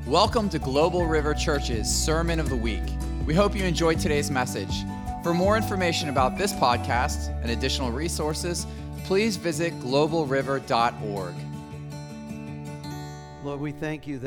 Welcome to Global River Church's Sermon of the Week. We hope you enjoyed today's message. For more information about this podcast and additional resources, please visit globalriver.org. Lord, we thank you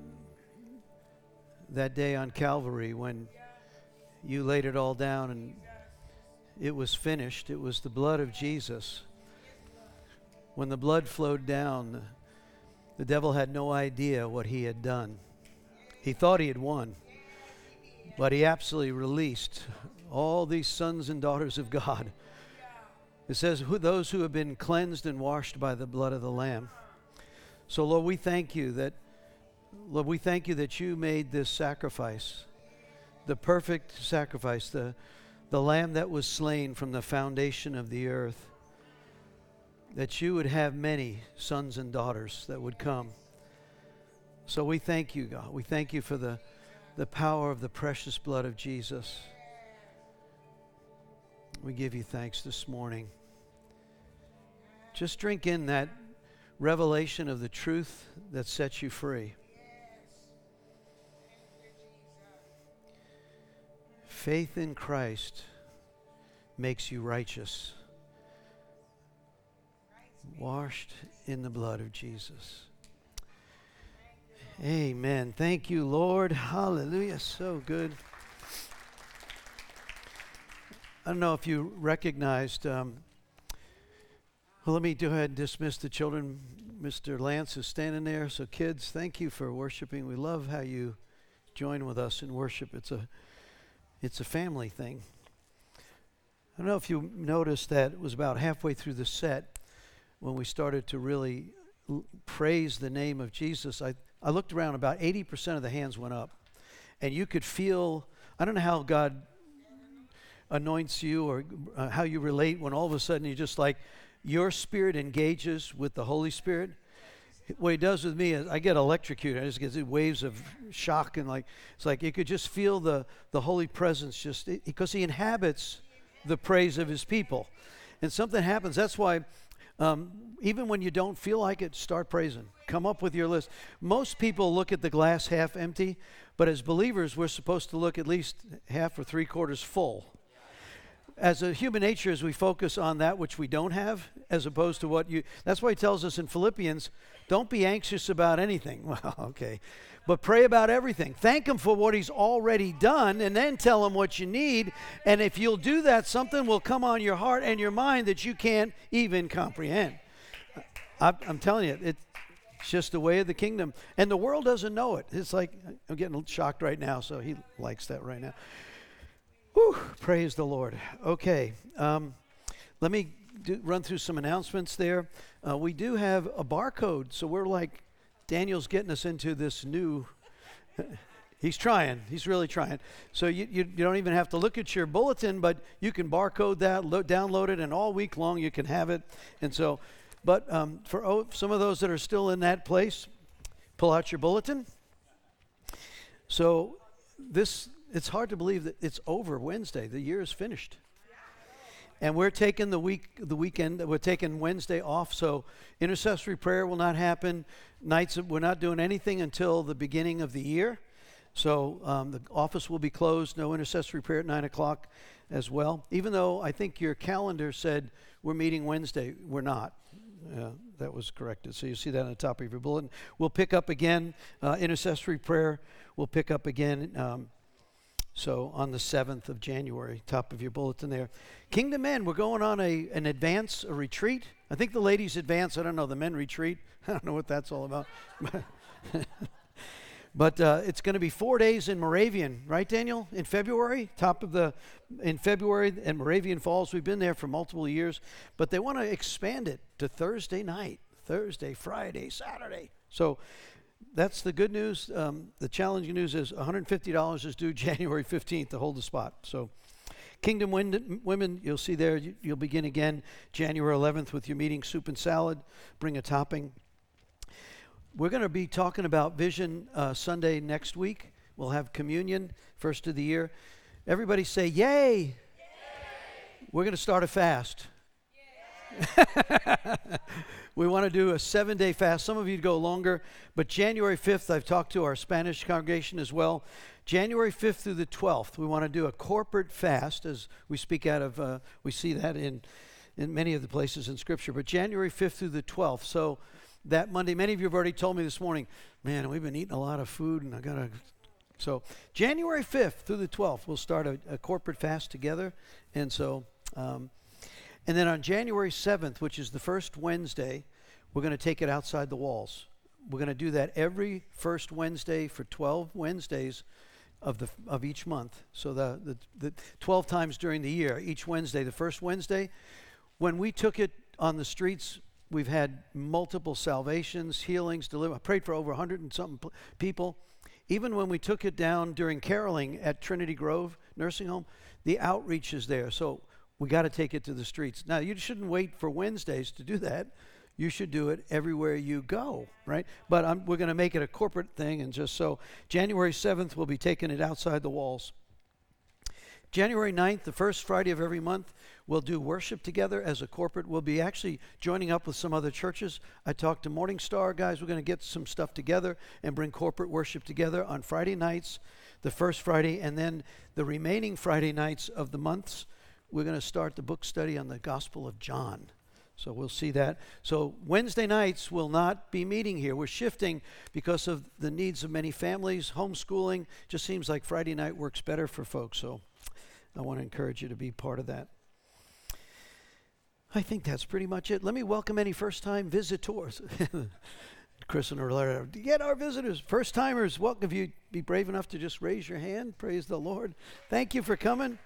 that day on Calvary when you laid it all down and it was finished. It was the blood of Jesus. When the blood flowed down, the devil had no idea what he had done. He thought he had won, but he absolutely released all these sons and daughters of God. It says, those who have been cleansed and washed by the blood of the Lamb. So, Lord, we thank you that you made this sacrifice, the perfect sacrifice, the Lamb that was slain from the foundation of the earth, that you would have many sons and daughters that would come. So we thank you, God. We thank you for the power of the precious blood of Jesus. We give you thanks this morning. Just drink in that revelation of the truth that sets you free. Faith in Christ makes you righteous, washed in the blood of Jesus. Amen. Thank you, Lord. Hallelujah. So good. I don't know if you recognized, well, let me go ahead and dismiss the children. Mr. Lance is standing there. So kids, thank you for worshiping. We love how you join with us in worship. It's a family thing. I don't know if you noticed that it was about halfway through the set when we started to really praise the name of Jesus. I looked around, about 80% of the hands went up. And you could feel, I don't know how God anoints you or how you relate when all of a sudden you just like, your spirit engages with the Holy Spirit. What he does with me is I get electrocuted. I just get waves of shock and it's like you could just feel the Holy Presence just because he inhabits the praise of his people. And something happens. That's why even when you don't feel like it, start praising. Come up with your list. Most people look at the glass half empty, but as believers, we're supposed to look at least half or three quarters full. As a human nature, as we focus on that which we don't have, as opposed to what you, that's why he tells us in Philippians, don't be anxious about anything. Well, okay. But pray about everything. Thank him for what he's already done, and then tell him what you need. And if you'll do that, something will come on your heart and your mind that you can't even comprehend. I'm telling you, it's just the way of the kingdom. And the world doesn't know it. It's like, I'm getting shocked right now, so he likes that right now. Whew, praise the Lord. Okay, let me run through some announcements there. We do have a barcode, so we're like, Daniel's getting us into this new, he's trying, he's really trying. So you don't even have to look at your bulletin, but you can barcode that, download it, and all week long you can have it. And so, but for some of those that are still in that place, pull out your bulletin. So it's hard to believe that it's over Wednesday. The year is finished. And we're taking the weekend, we're taking Wednesday off, so intercessory prayer will not happen. We're not doing anything until the beginning of the year. So the office will be closed, no intercessory prayer at 9 o'clock as well. Even though I think your calendar said we're meeting Wednesday, we're not. That was corrected. So you see that on the top of your bulletin. We'll pick up again, intercessory prayer, we'll pick up again so on the 7th of January, top of your bulletin there. Kingdom Men, we're going on a retreat. I think the ladies advance, I don't know, the men retreat. I don't know what that's all about. But it's going to be 4 days in Moravian, right, Daniel? In February, in February and Moravian Falls. We've been there for multiple years, but they want to expand it to Thursday night, Thursday, Friday, Saturday. So that's the good news. The challenging news is $150 is due January 15th to hold the spot. So Kingdom Women, you'll see there, you'll begin again January 11th with your meeting, soup and salad. Bring a topping. We're going to be talking about Vision Sunday next week. We'll have communion, first of the year. Everybody say, yay. Yay. We're going to start a fast. We want to do a 7-day fast. Some of you go longer, but January 5th, I've talked to our Spanish congregation as well. January 5th through the 12th, we want to do a corporate fast, as we speak out of, we see that in many of the places in Scripture, but January 5th through the 12th. So that Monday, many of you have already told me this morning, man, we've been eating a lot of food, and I got to... So January 5th through the 12th, we'll start a corporate fast together. And so... and then on January 7th, which is the first Wednesday, we're going to take it outside the walls. We're going to do that every first Wednesday for 12 Wednesdays of each month. So the 12 times during the year, each Wednesday, the first Wednesday. When we took it on the streets, we've had multiple salvations, healings, deliverance. I prayed for over 100 and something people. Even when we took it down during caroling at Trinity Grove Nursing Home, the outreach is there. So we got to take it to the streets. Now, you shouldn't wait for Wednesdays to do that. You should do it everywhere you go, right? But we're going to make it a corporate thing, and just so January 7th, we'll be taking it outside the walls. January 9th, the first Friday of every month, we'll do worship together as a corporate. We'll be actually joining up with some other churches. I talked to Morning Star guys. We're going to get some stuff together and bring corporate worship together on Friday nights, the first Friday, and then the remaining Friday nights of the months, we're going to start the book study on the Gospel of John. So we'll see that. So Wednesday nights will not be meeting here. We're shifting because of the needs of many families, homeschooling. Just seems like Friday night works better for folks. So I want to encourage you to be part of that. I think that's pretty much it. Let me welcome any first-time visitors. Chris and Orlando, get our visitors, first-timers. Welcome. If you'd be brave enough to just raise your hand, praise the Lord. Thank you for coming.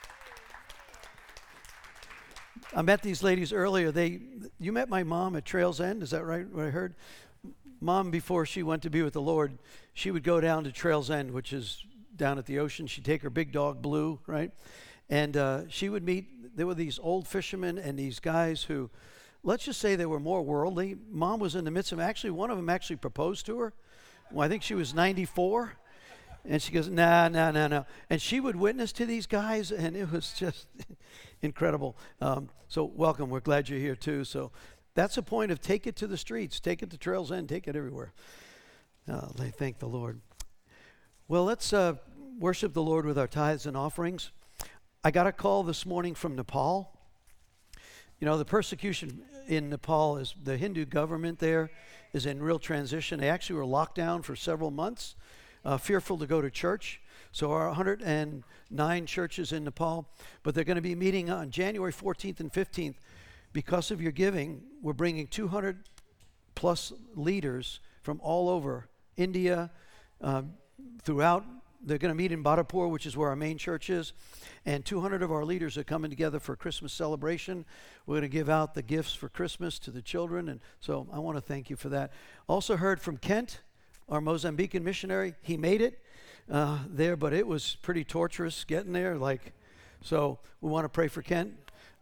I met these ladies earlier. You met my mom at Trails End, is that right, what I heard? Mom, before she went to be with the Lord, she would go down to Trails End, which is down at the ocean. She'd take her big dog, Blue, right? And she would meet, there were these old fishermen and these guys who, let's just say they were more worldly. Mom was in the midst of them. Actually, one of them actually proposed to her. Well, I think she was 94. And she goes, no. And she would witness to these guys, and it was just incredible. So welcome. We're glad you're here, too. So that's the point of take it to the streets. Take it to Trails End. Take it everywhere. They thank the Lord. Well, let's worship the Lord with our tithes and offerings. I got a call this morning from Nepal. You know, the persecution in Nepal is the Hindu government there is in real transition. They actually were locked down for several months. Fearful to go to church. So our 109 churches in Nepal, but they're going to be meeting on January 14th and 15th. Because of your giving, we're bringing 200 plus leaders from all over India, throughout. They're going to meet in Badapur, which is where our main church is, and 200 of our leaders are coming together for a Christmas celebration. We're going to give out the gifts for Christmas to the children, and so I want to thank you for that. Also heard from Kent, our Mozambican missionary. He made it there, but it was pretty torturous getting there. So we want to pray for Kent.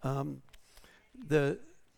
The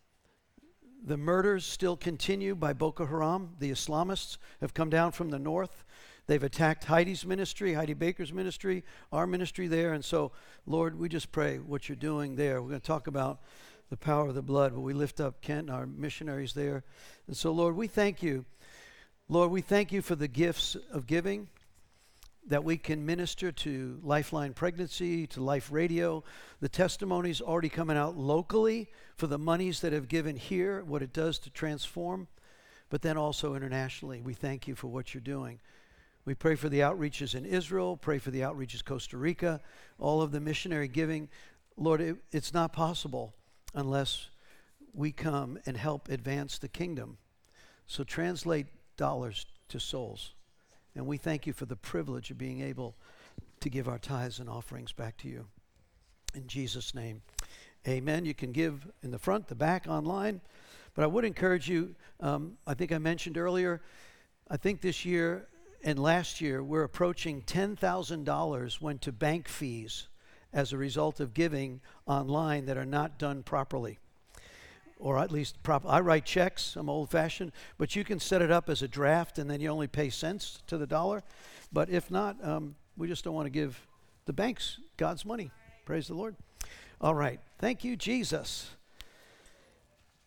murders still continue by Boko Haram. The Islamists have come down from the north. They've attacked Heidi's ministry, Heidi Baker's ministry, our ministry there. And so, Lord, we just pray what you're doing there. We're going to talk about the power of the blood, but we lift up Kent and our missionaries there. And so, Lord, we thank you. Lord, we thank you for the gifts of giving that we can minister to Lifeline Pregnancy, to Life Radio. The testimonies already coming out locally for the monies that have given here, what it does to transform, but then also internationally. We thank you for what you're doing. We pray for the outreaches in Israel, pray for the outreaches Costa Rica, all of the missionary giving. Lord, it's not possible unless we come and help advance the kingdom. So translate dollars to souls. And we thank you for the privilege of being able to give our tithes and offerings back to you. In Jesus' name, amen. You can give in the front, the back, online. But I would encourage you, I think I mentioned earlier, I think this year and last year, we're approaching $10,000 went to bank fees as a result of giving online that are not done properly. Or at least I write checks, I'm old-fashioned, but you can set it up as a draft and then you only pay cents to the dollar. But if not, we just don't want to give the banks God's money. Praise the Lord. All right. Thank you, Jesus.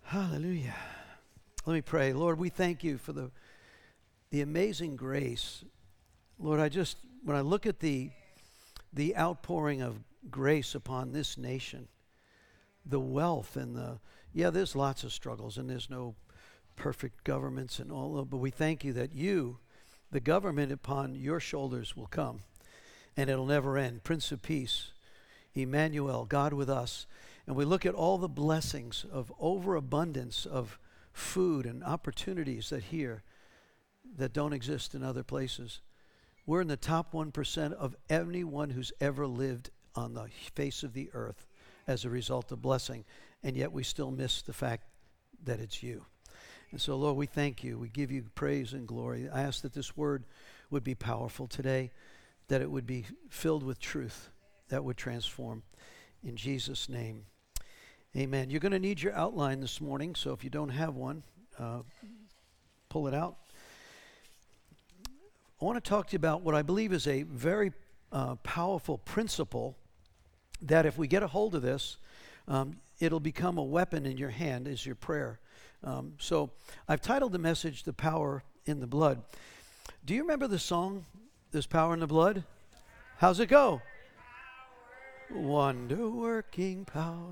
Hallelujah. Let me pray. Lord, we thank you for the amazing grace. Lord, when I look at the outpouring of grace upon this nation, the wealth and there's lots of struggles and there's no perfect governments and all of, but we thank you that the government upon your shoulders will come and it'll never end. Prince of Peace, Emmanuel, God with us. And we look at all the blessings of overabundance of food and opportunities that don't exist in other places. We're in the top 1% of anyone who's ever lived on the face of the earth as a result of blessing, and yet we still miss the fact that it's you. And so, Lord, we thank you. We give you praise and glory. I ask that this word would be powerful today, that it would be filled with truth that would transform. In Jesus' name, amen. You're going to need your outline this morning, so if you don't have one, pull it out. I want to talk to you about what I believe is a very powerful principle that if we get a hold of this, it'll become a weapon in your hand as your prayer. So I've titled the message, The Power in the Blood. Do you remember the song, There's Power in the Blood? How's it go? Wonder-working power.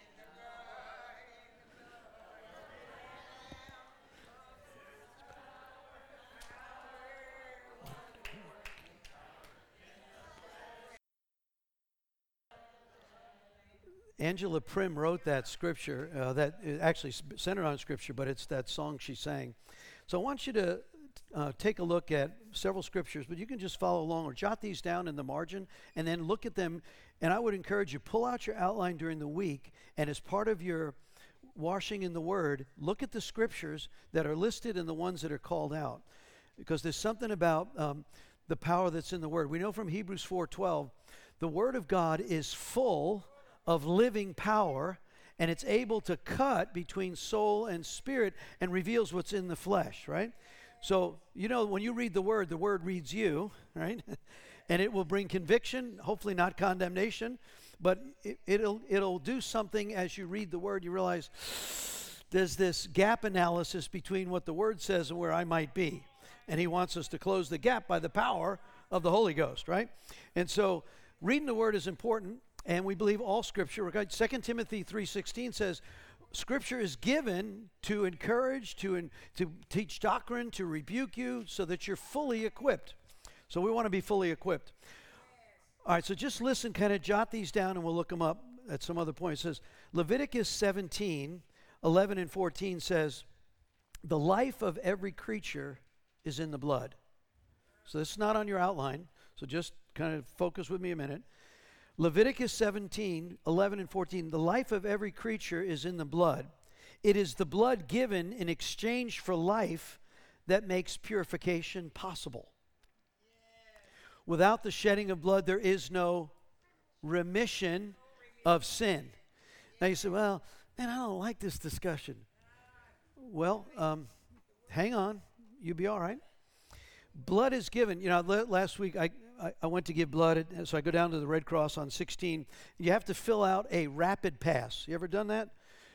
Angela Prim wrote that scripture, that is actually centered on scripture, but it's that song she sang. So I want you to take a look at several scriptures, but you can just follow along or jot these down in the margin and then look at them. And I would encourage you, pull out your outline during the week, and as part of your washing in the Word, look at the scriptures that are listed and the ones that are called out. Because there's something about the power that's in the Word. We know from Hebrews 4:12, the Word of God is full of living power, and it's able to cut between soul and spirit and reveals what's in the flesh, right? So, when you read the Word reads you, right? And it will bring conviction, hopefully not condemnation, but it'll do something as you read the Word. You realize there's this gap analysis between what the Word says and where I might be. And He wants us to close the gap by the power of the Holy Ghost, right? And so reading the Word is important. And we believe all Scripture. 2 Timothy 3:16 says, Scripture is given to encourage, to teach doctrine, to rebuke you, so that you're fully equipped. So we want to be fully equipped. All right, so just listen, kind of jot these down, and we'll look them up at some other point. It says, Leviticus 17:11 and 14 says, the life of every creature is in the blood. So this is not on your outline, so just kind of focus with me a minute. Leviticus 17:11 and 14, the life of every creature is in the blood. It is the blood given in exchange for life that makes purification possible. Without the shedding of blood, there is no remission of sin. Now you say, well, man, I don't like this discussion. Well, hang on. You'll be all right. Blood is given. Last week I went to give blood, so I go down to the Red Cross on 16. You have to fill out a rapid pass. You ever done that?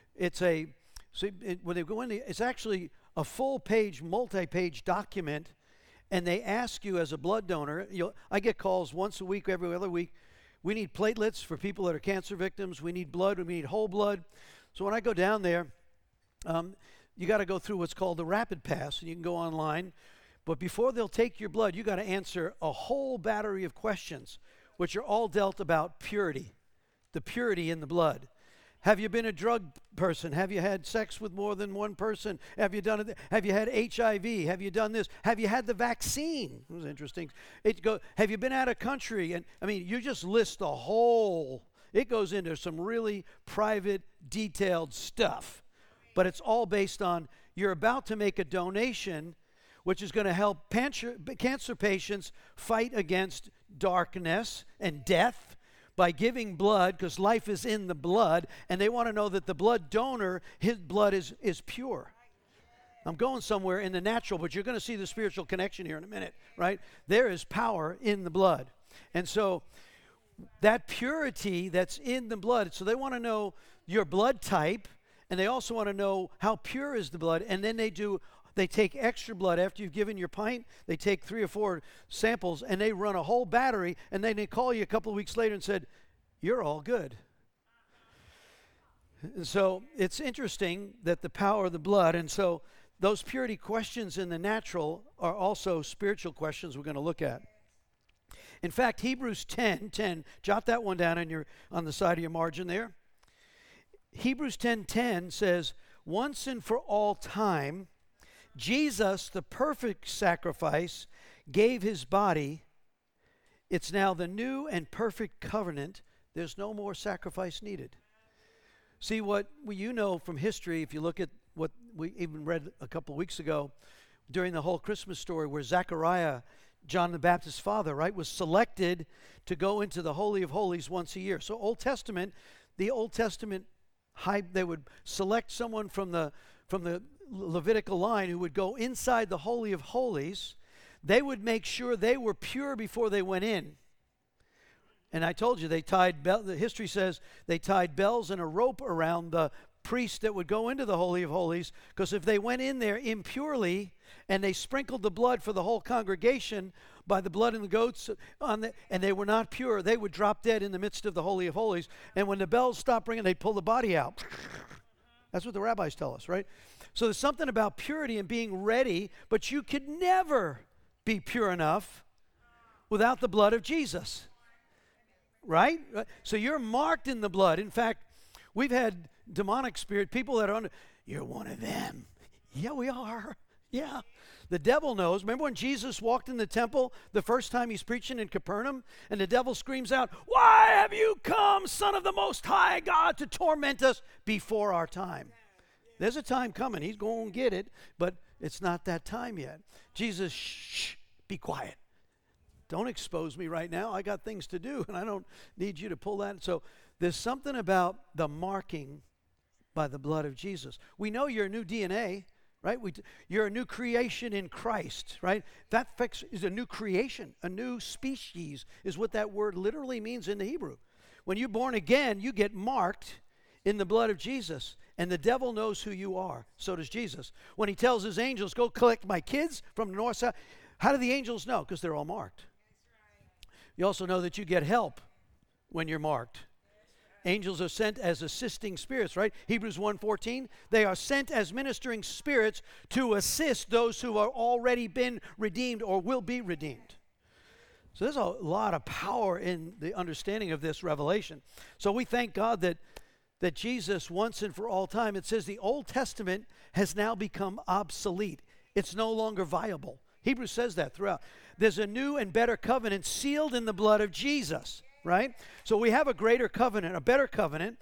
When they go in, it's actually a full-page, multi-page document, and they ask you as a blood donor. I get calls once a week, every other week. We need platelets for people that are cancer victims. We need blood. We need whole blood. So when I go down there, you got to go through what's called the rapid pass, and you can go online. But before they'll take your blood, you got to answer a whole battery of questions, which are all dealt about purity, the purity in the blood. Have you been a drug person? Have you had sex with more than one person? Have you done it? Have you had HIV? Have you done this? Have you had the vaccine? It was interesting. Have you been out of country? And you just list the whole. It goes into some really private, detailed stuff. But it's all based on you're about to make a donation, which is going to help cancer patients fight against darkness and death by giving blood, because life is in the blood, and they want to know that the blood donor, his blood is pure. I'm going somewhere in the natural, but you're going to see the spiritual connection here in a minute, right? There is power in the blood. And so that purity that's in the blood, so they want to know your blood type, and they also want to know how pure is the blood, and then they take extra blood after you've given your pint. They take 3 or 4 samples, and they run a whole battery, and then they call you a couple of weeks later and said, you're all good. And so it's interesting that the power of the blood, and so those purity questions in the natural are also spiritual questions we're going to look at. In fact, Hebrews 10:10, jot that one down on the side of your margin there. Hebrews 10:10 says, once and for all time, Jesus, the perfect sacrifice, gave his body. It's now the new and perfect covenant. There's no more sacrifice needed. See, what you know from history, if you look at what we even read a couple of weeks ago during the whole Christmas story where Zechariah, John the Baptist's father, right, was selected to go into the Holy of Holies once a year. So the Old Testament, they would select someone from the Levitical line who would go inside the Holy of Holies. They would make sure they were pure before they went in. And I told you, the history says they tied bells and a rope around the priest that would go into the Holy of Holies, because if they went in there impurely and they sprinkled the blood for the whole congregation by the blood in the goats, and they were not pure, they would drop dead in the midst of the Holy of Holies. And when the bells stopped ringing, they'd pull the body out. That's what the rabbis tell us, right? So there's something about purity and being ready, but you could never be pure enough without the blood of Jesus, right? So you're marked in the blood. In fact, we've had demonic spirit, people that are under, you're one of them. Yeah, we are. Yeah. The devil knows. Remember when Jesus walked in the temple the first time he's preaching in Capernaum, and the devil screams out, why have you come, Son of the Most High God, to torment us before our time? There's a time coming. He's going to get it, but it's not that time yet. Jesus, shh, be quiet. Don't expose me right now. I got things to do, and I don't need you to pull that. So there's something about the marking by the blood of Jesus. We know you're a new DNA, right? You're a new creation in Christ, right? That is a new creation, a new species is what that word literally means in the Hebrew. When you're born again, you get marked in the blood of Jesus, and the devil knows who you are. So does Jesus. When he tells his angels, go collect my kids from the north, south, how do the angels know? Because they're all marked. You also know that you get help when you're marked. Angels are sent as assisting spirits, right? Hebrews 1:14, they are sent as ministering spirits to assist those who are already been redeemed or will be redeemed. So there's a lot of power in the understanding of this revelation. So we thank God that Jesus, once and for all time, it says the Old Testament has now become obsolete. It's no longer viable. Hebrews says that throughout. There's a new and better covenant sealed in the blood of Jesus, right? So we have a greater covenant, a better covenant.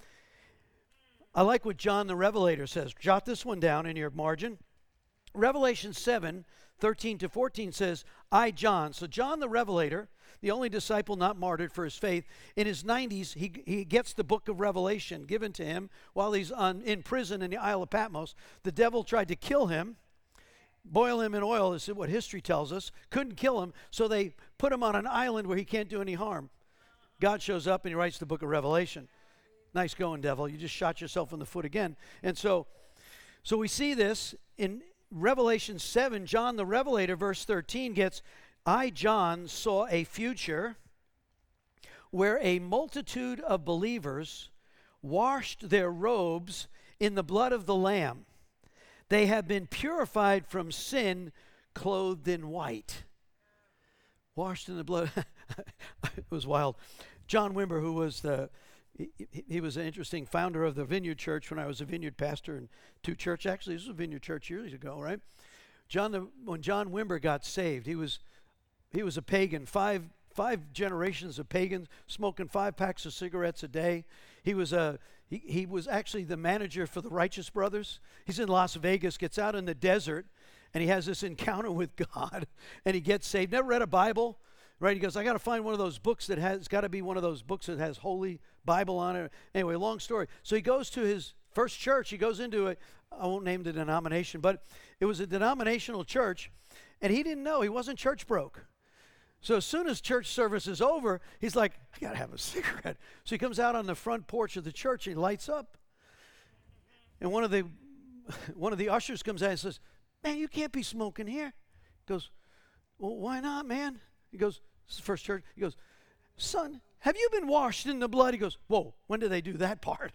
I like what John the Revelator says. Jot this one down in your margin. Revelation 7:13-14 says, I, John. So John the Revelator, the only disciple not martyred for his faith, in his 90s, he gets the book of Revelation given to him while he's in prison in the Isle of Patmos. The devil tried to kill him, boil him in oil, is what history tells us. Couldn't kill him, so they put him on an island where he can't do any harm. God shows up and he writes the book of Revelation. Nice going, devil. You just shot yourself in the foot again. And so we see this in Revelation 7. John the Revelator, verse 13, gets, I, John, saw a future where a multitude of believers washed their robes in the blood of the Lamb. They have been purified from sin, clothed in white. Washed in the blood. It was wild. John Wimber, who was he was an interesting founder of the Vineyard Church when I was a Vineyard pastor in two church. Actually, this was a Vineyard Church years ago, right? When John Wimber got saved, he was a pagan, five generations of pagans, smoking 5 packs of cigarettes a day. He was actually the manager for the Righteous Brothers. He's in Las Vegas, gets out in the desert, and he has this encounter with God, and he gets saved. Never read a Bible, right? He goes, I got to find one of those books that has, got to be one of those books that has Holy Bible on it. Anyway, long story. So he goes to his first church. He goes into I won't name the denomination, but it was a denominational church, and he didn't know. He wasn't church broke. So as soon as church service is over, he's like, I got to have a cigarette. So he comes out on the front porch of the church and he lights up. And one of the ushers comes out and says, "Man, you can't be smoking here." He goes, "Well, why not, man?" He goes, "This is the first church." He goes, "Son, have you been washed in the blood?" He goes, "Whoa, when do they do that part?"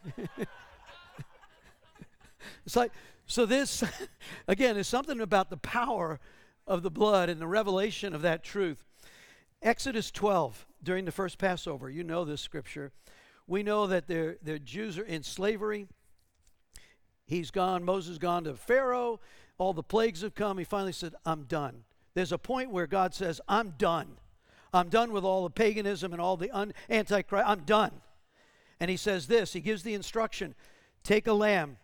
It's like, so this, again, is something about the power of the blood and the revelation of that truth. Exodus 12, during the first Passover, you know this scripture. We know that the Jews are in slavery. He's gone, Moses gone to Pharaoh. All the plagues have come. He finally said, "I'm done." There's a point where God says, "I'm done. I'm done with all the paganism and all the antichrist. I'm done." And he says this, he gives the instruction, take a lamb,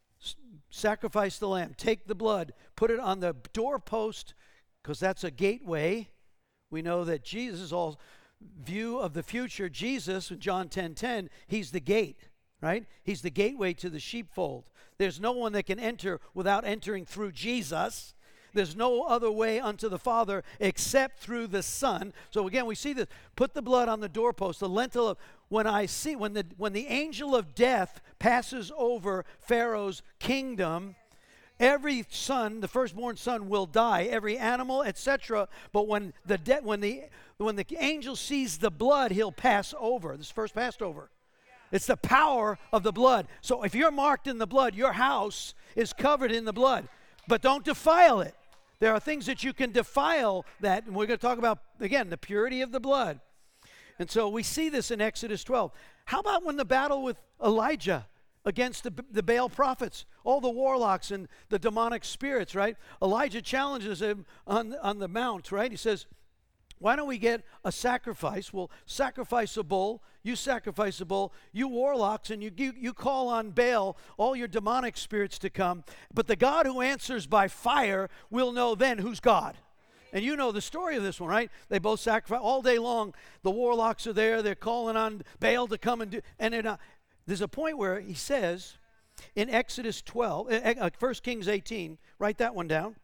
sacrifice the lamb, take the blood, put it on the doorpost, because that's a gateway. We know that Jesus, all view of the future, Jesus, in John 10:10, he's the gate, right? He's the gateway to the sheepfold. There's no one that can enter without entering through Jesus. There's no other way unto the Father except through the Son. So again, we see this. Put the blood on the doorpost, the lintel of, when the angel of death passes over Pharaoh's kingdom, every son, the firstborn son, will die, every animal, etc. But when the angel sees the blood, he'll pass over. This first passed over. It's the power of the blood. So if you're marked in the blood, your house is covered in the blood. But don't defile it. There are things that you can defile that, and we're going to talk about, again, the purity of the blood. And so we see this in Exodus 12. How about when the battle with Elijah against the Baal prophets, all the warlocks and the demonic spirits, right? Elijah challenges him on the mount, right? He says, "Why don't we get a sacrifice? We'll sacrifice a bull. You sacrifice a bull. You warlocks, and you call on Baal, all your demonic spirits to come. But the God who answers by fire will know then who's God." And you know the story of this one, right? They both sacrifice all day long. The warlocks are there. They're calling on Baal to come and do. And there's a point where he says in Exodus 12, 1 Kings 18, write that one down.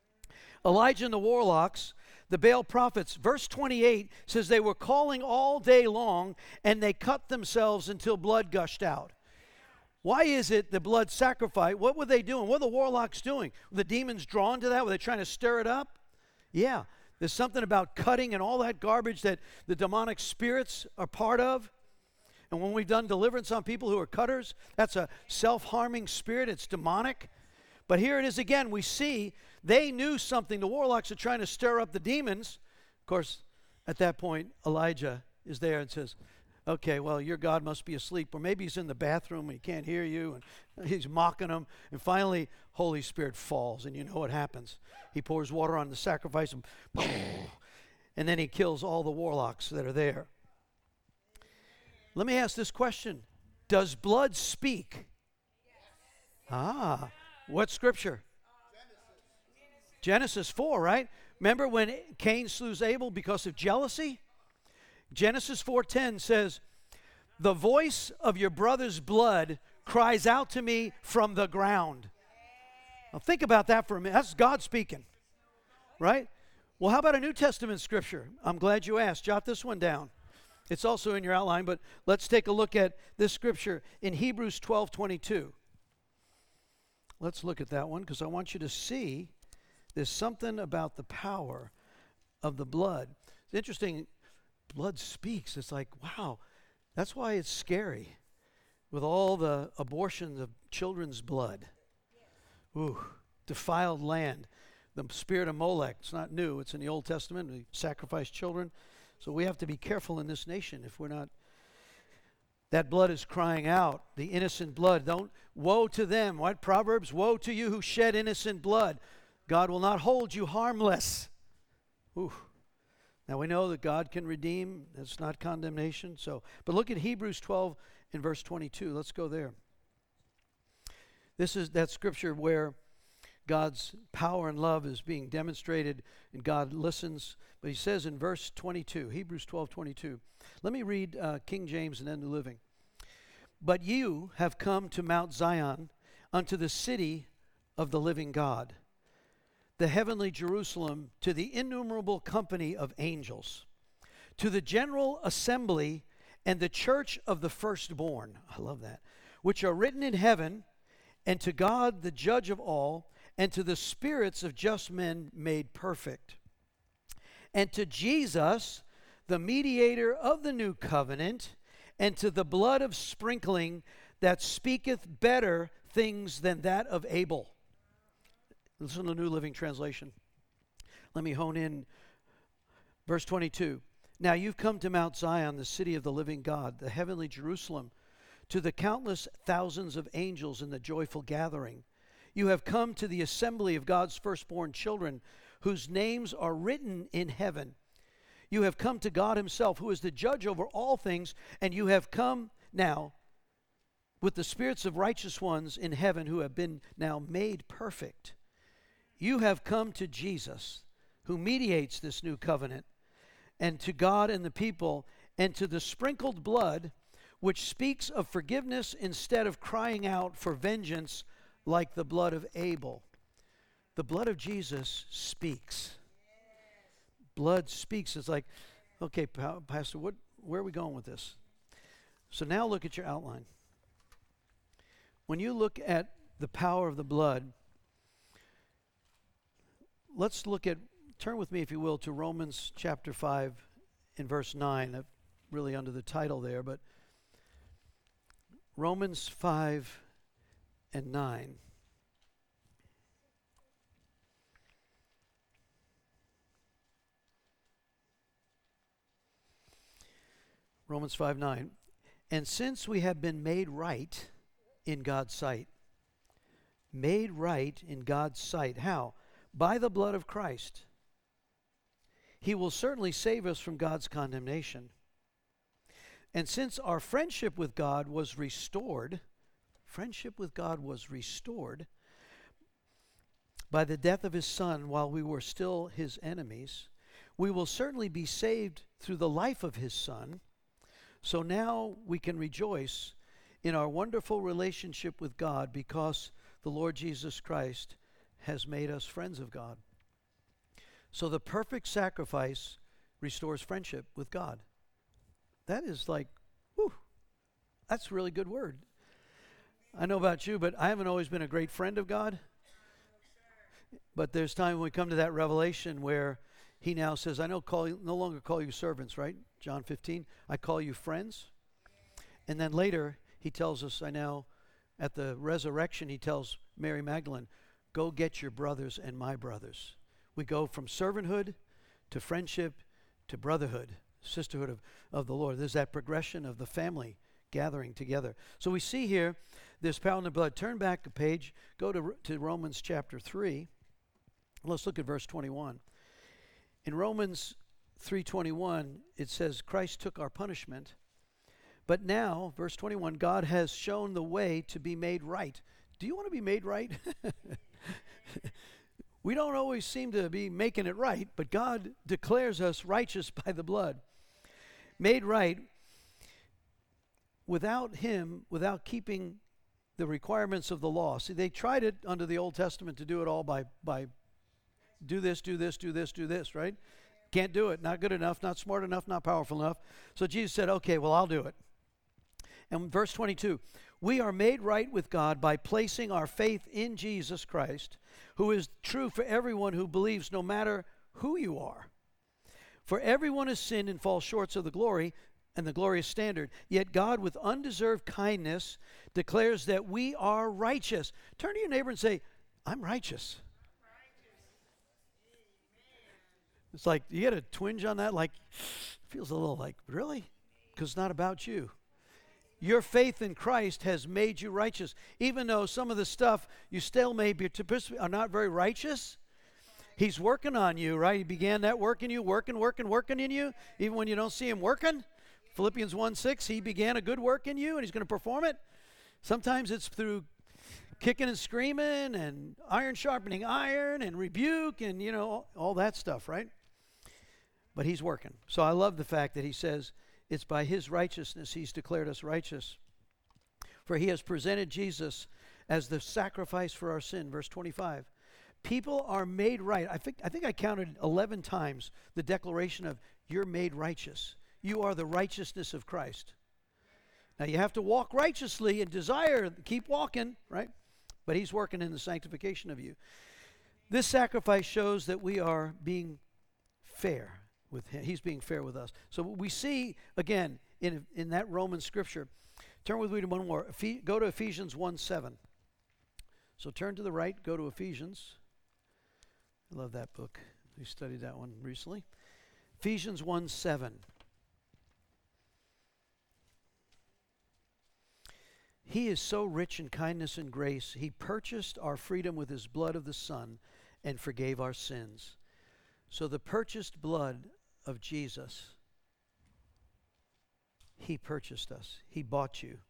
Elijah and the warlocks, the Baal prophets, verse 28 says they were calling all day long and they cut themselves until blood gushed out. Why is it the blood sacrifice? What were they doing? What were the warlocks doing? Were the demons drawn to that? Were they trying to stir it up? Yeah, there's something about cutting and all that garbage that the demonic spirits are part of. And when we've done deliverance on people who are cutters, that's a self-harming spirit. It's demonic. But here it is again. We see they knew something. The warlocks are trying to stir up the demons. Of course, at that point, Elijah is there and says, "Okay, well, your God must be asleep." Or maybe he's in the bathroom and he can't hear you. And he's mocking them. And finally, Holy Spirit falls. And you know what happens. He pours water on the sacrifice. And then he kills all the warlocks that are there. Let me ask this question. Does blood speak? Yes. What scripture? Genesis 4, right? Remember when Cain slew Abel because of jealousy? Genesis 4:10 says, "The voice of your brother's blood cries out to me from the ground." Now think about that for a minute. That's God speaking, right? Well, how about a New Testament scripture? I'm glad you asked. Jot this one down. It's also in your outline, but let's take a look at this scripture in Hebrews 12:22. Let's look at that one because I want you to see there's something about the power of the blood. It's interesting, blood speaks. It's like, wow, that's why it's scary with all the abortions of children's blood. Ooh, defiled land. The spirit of Molech, it's not new. It's in the Old Testament. We sacrifice children. So we have to be careful in this nation if we're not. That blood is crying out, the innocent blood. Woe to them. What? Proverbs, woe to you who shed innocent blood. God will not hold you harmless. Ooh. Now we know that God can redeem. That's not condemnation. But look at Hebrews 12 in verse 22. Let's go there. This is that scripture where God's power and love is being demonstrated and God listens. But he says in verse 22, Hebrews 12:22. Let me read King James and then New Living. "But you have come to Mount Zion, unto the city of the living God, the heavenly Jerusalem, to the innumerable company of angels, to the general assembly and the church of the firstborn," I love that, "which are written in heaven, and to God, the judge of all, and to the spirits of just men made perfect, and to Jesus, the mediator of the new covenant, and to the blood of sprinkling that speaketh better things than that of Abel. Listen to the New Living Translation. Let me hone in. Verse 22. Now you've come to Mount Zion, the city of the living God, the heavenly Jerusalem, to the countless thousands of angels in the joyful gathering. You have come to the assembly of God's firstborn children, whose names are written in heaven. You have come to God himself, who is the judge over all things, and you have come now with the spirits of righteous ones in heaven who have been now made perfect. You have come to Jesus, who mediates this new covenant, and to God and the people, and to the sprinkled blood, which speaks of forgiveness instead of crying out for vengeance like the blood of Abel. The blood of Jesus speaks. Blood speaks. It's like, okay, Pastor, where are we going with this? So now look at your outline. When you look at the power of the blood, let's look at, turn with me, if you will, to Romans chapter 5 in verse 9. Really under the title there, but Romans 5 and 9. Romans 5:9. And since we have been made right in God's sight, made right in God's sight, how? By the blood of Christ. He will certainly save us from God's condemnation. And since our friendship with God was restored by the death of his Son while we were still his enemies, we will certainly be saved through the life of his Son. So now we can rejoice in our wonderful relationship with God because the Lord Jesus Christ has made us friends of God. So the perfect sacrifice restores friendship with God. That is like, whew, that's a really good word. I know about you, but I haven't always been a great friend of God. But there's time when we come to that revelation where he now says, I no longer call you servants, right? John 15, I call you friends. And then later, he tells us, at the resurrection, he tells Mary Magdalene, go get your brothers and my brothers. We go from servanthood to friendship to brotherhood, sisterhood of the Lord. There's that progression of the family gathering together. So we see here this power in the blood. Turn back a page, go to Romans chapter 3. Let's look at verse 21. In Romans 3:21, it says, Christ took our punishment, but now, verse 21, God has shown the way to be made right. Do you want to be made right? We don't always seem to be making it right, but God declares us righteous by the blood. Made right without him, without keeping the requirements of the law. See, they tried it under the Old Testament to do it all by do this, do this, do this, do this, right? Can't do it. Not good enough, not smart enough, not powerful enough. So Jesus said, okay, well, I'll do it. And verse 22, we are made right with God by placing our faith in Jesus Christ, who is true for everyone who believes, no matter who you are. For everyone has sinned and falls short of the glory and the glorious standard. Yet God, with undeserved kindness, declares that we are righteous. Turn to your neighbor and say, I'm righteous. It's like, you get a twinge on that? Like, feels a little like, really? Because it's not about you. Your faith in Christ has made you righteous. Even though some of the stuff you still may be are not very righteous, he's working on you, right? He began that work in you, working in you, even when you don't see him working. Philippians 1:6, he began a good work in you, and he's going to perform it. Sometimes it's through kicking and screaming and iron sharpening iron and rebuke and, all that stuff, right? But he's working. So I love the fact that he says it's by his righteousness he's declared us righteous. For he has presented Jesus as the sacrifice for our sin. Verse 25. People are made right. I think I counted 11 times the declaration of you're made righteous. You are the righteousness of Christ. Now you have to walk righteously and desire, keep walking, right? but he's working in the sanctification of you. This sacrifice shows that we are being fair with him. He's being fair with us. So we see, again, in that Roman scripture, turn with me to one more. Go to Ephesians 1:7. So turn to the right, go to Ephesians. I love that book. We studied that one recently. Ephesians 1:7. He is so rich in kindness and grace. He purchased our freedom with his blood of the Son and forgave our sins. So the purchased blood of Jesus, he purchased us. He bought you.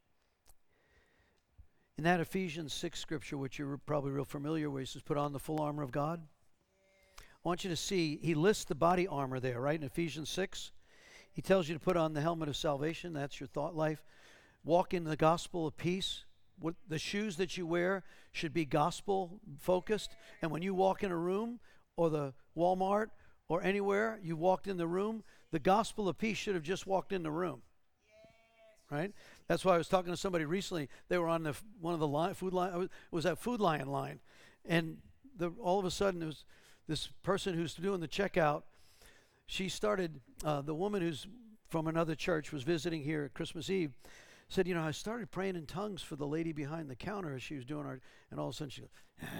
In that Ephesians 6 scripture, which you're probably real familiar with, he says, put on the full armor of God. I want you to see, he lists the body armor there, right? In Ephesians 6, he tells you to put on the helmet of salvation. That's your thought life. Walk in the gospel of peace. What the shoes that you wear should be gospel focused. And when you walk in a room or the Walmart or anywhere, you walked in the room, the gospel of peace should have just walked in the room. Right? That's why I was talking to somebody recently. They were on one of the food line. It was that Food Lion line, and all of a sudden, it was this person who's doing the checkout. She started. The woman who's from another church was visiting here at Christmas Eve. Said, I started praying in tongues for the lady behind the counter as she was doing her, and all of a sudden she goes,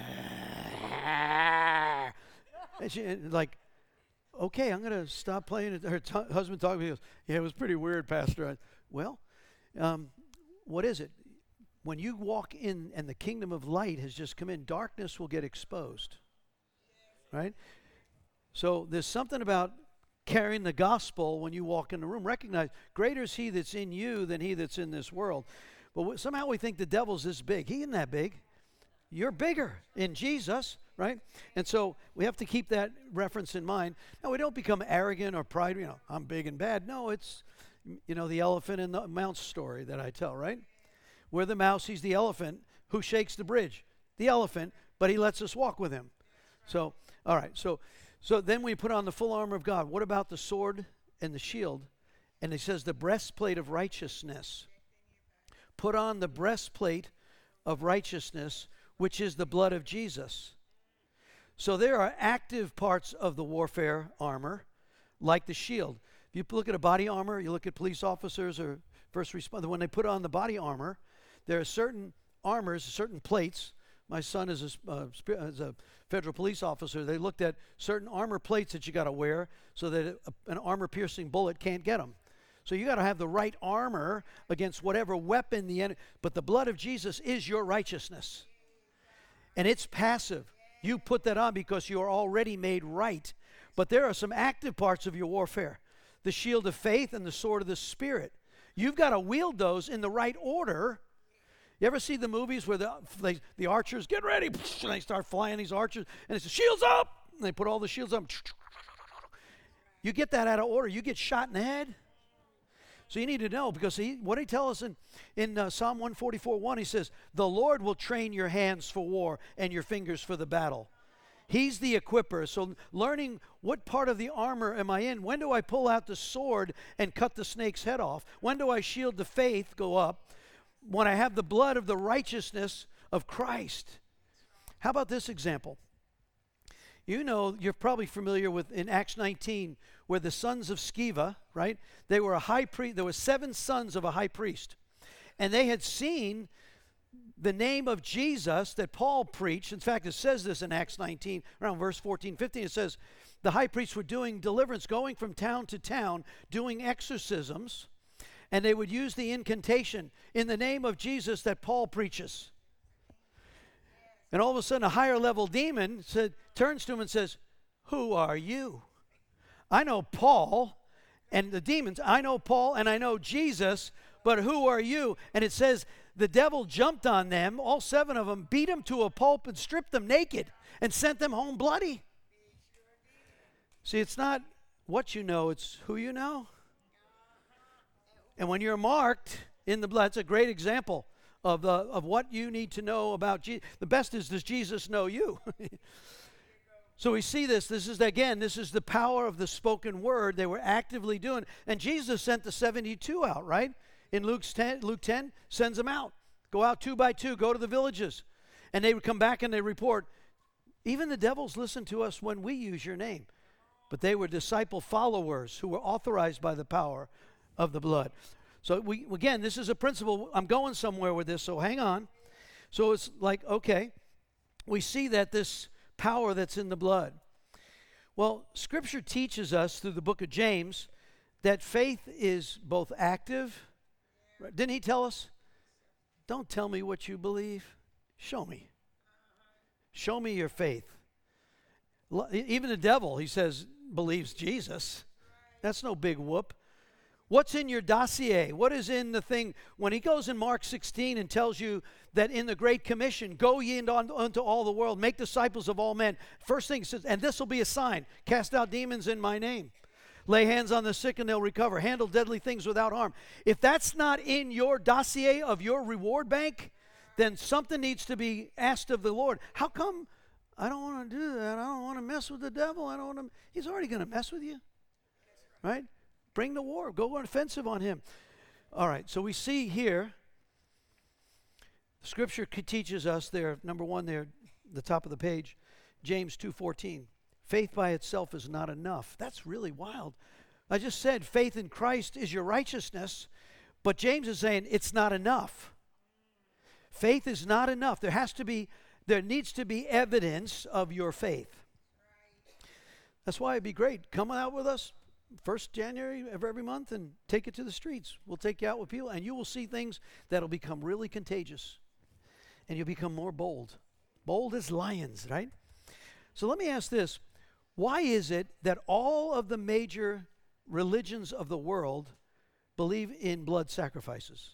and she like, okay, I'm gonna stop playing. Her husband talked to me. He goes, yeah, it was pretty weird, Pastor. What is it? When you walk in and the kingdom of light has just come in, darkness will get exposed. Right? So there's something about carrying the gospel when you walk in the room. Recognize, greater is he that's in you than he that's in this world. But somehow we think the devil's this big. He isn't that big. You're bigger in Jesus, right? And so we have to keep that reference in mind. Now, we don't become arrogant or pride, I'm big and bad. No, it's, the elephant in the mouse story that I tell, right? We're the mouse, he's the elephant. Who shakes the bridge? The elephant, but he lets us walk with him. So, all right, so then we put on the full armor of God. What about the sword and the shield? And it says the breastplate of righteousness. Put on the breastplate of righteousness, which is the blood of Jesus. So there are active parts of the warfare armor, like the shield. If you look at a body armor, you look at police officers or first responders, when they put on the body armor, there are certain armors, certain plates. My son is a federal police officer. They looked at certain armor plates that you got to wear so that an armor-piercing bullet can't get them. So you got to have the right armor against whatever weapon the enemy. But the blood of Jesus is your righteousness, and it's passive. You put that on because you are already made right. But there are some active parts of your warfare: the shield of faith and the sword of the Spirit. You've got to wield those in the right order. You ever see the movies where the archers get ready, and they start flying these archers, and it says, shields up, and they put all the shields up. You get that out of order, you get shot in the head. So you need to know, because what he tells us in Psalm 144:1, he says, the Lord will train your hands for war and your fingers for the battle. He's the equipper. So learning what part of the armor am I in? When do I pull out the sword and cut the snake's head off? When do I shield the faith go up? When I have the blood of the righteousness of Christ. How about this example? You're probably familiar with in Acts 19, where the sons of Sceva, right? They were a high priest. There were 7 sons of a high priest. And they had seen the name of Jesus that Paul preached. In fact, it says this in Acts 19, around verse 14, 15. It says, the high priests were doing deliverance, going from town to town, doing exorcisms. And they would use the incantation in the name of Jesus that Paul preaches. And all of a sudden, a higher level demon turns to him and says, who are you? I know Paul and the demons. I know Paul and I know Jesus, but who are you? And it says the devil jumped on them, all 7 of them, beat them to a pulp and stripped them naked and sent them home bloody. See, it's not what you know, it's who you know. And when you're marked in the blood, it's a great example of what you need to know about Jesus. The best is, does Jesus know you? So we see this. This is the power of the spoken word they were actively doing. And Jesus sent the 72 out, right? In Luke 10 sends them out. Go out 2 by 2, go to the villages. And they would come back and they report, even the devils listen to us when we use your name. But they were disciple followers who were authorized by the power of the blood. So again, this is a principle. I'm going somewhere with this, so hang on. So it's like, okay, we see that this power that's in the blood. Well, Scripture teaches us through the book of James that faith is both active. Didn't he tell us? Don't tell me what you believe. Show me. Show me your faith. Even the devil, he says, believes Jesus. That's no big whoop. What's in your dossier? What is in the thing? When he goes in Mark 16 and tells you that in the Great Commission, go ye unto all the world, make disciples of all men. First thing he says, and this will be a sign, cast out demons in my name. Lay hands on the sick and they'll recover. Handle deadly things without harm. If that's not in your dossier of your reward bank, then something needs to be asked of the Lord. How come I don't want to do that? I don't want to mess with the devil. I don't want to. He's already going to mess with you. Right? Bring the war. Go on offensive on him. All right, so we see here, Scripture teaches us there, number one there, the top of the page, James 2:14. Faith by itself is not enough. That's really wild. I just said faith in Christ is your righteousness, but James is saying it's not enough. Faith is not enough. There needs to be evidence of your faith. That's why it'd be great. Come out with us 1st January of every month and take it to the streets. We'll take you out with people and you will see things that'll become really contagious. And you'll become more bold. Bold as lions, right? So let me ask this. Why is it that all of the major religions of the world believe in blood sacrifices?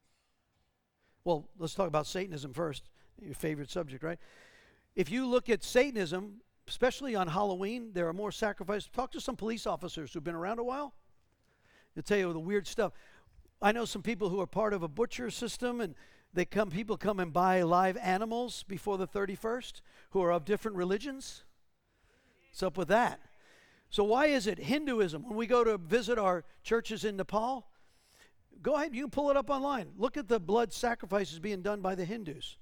Well, let's talk about Satanism first, your favorite subject, right? If you look at Satanism, especially on Halloween, there are more sacrifices. Talk to some police officers who've been around a while. They'll tell you the weird stuff. I know some people who are part of a butcher system, and people come and buy live animals before the 31st who are of different religions. What's up with that? So why is it Hinduism? When we go to visit our churches in Nepal, go ahead, you can pull it up online. Look at the blood sacrifices being done by the Hindus.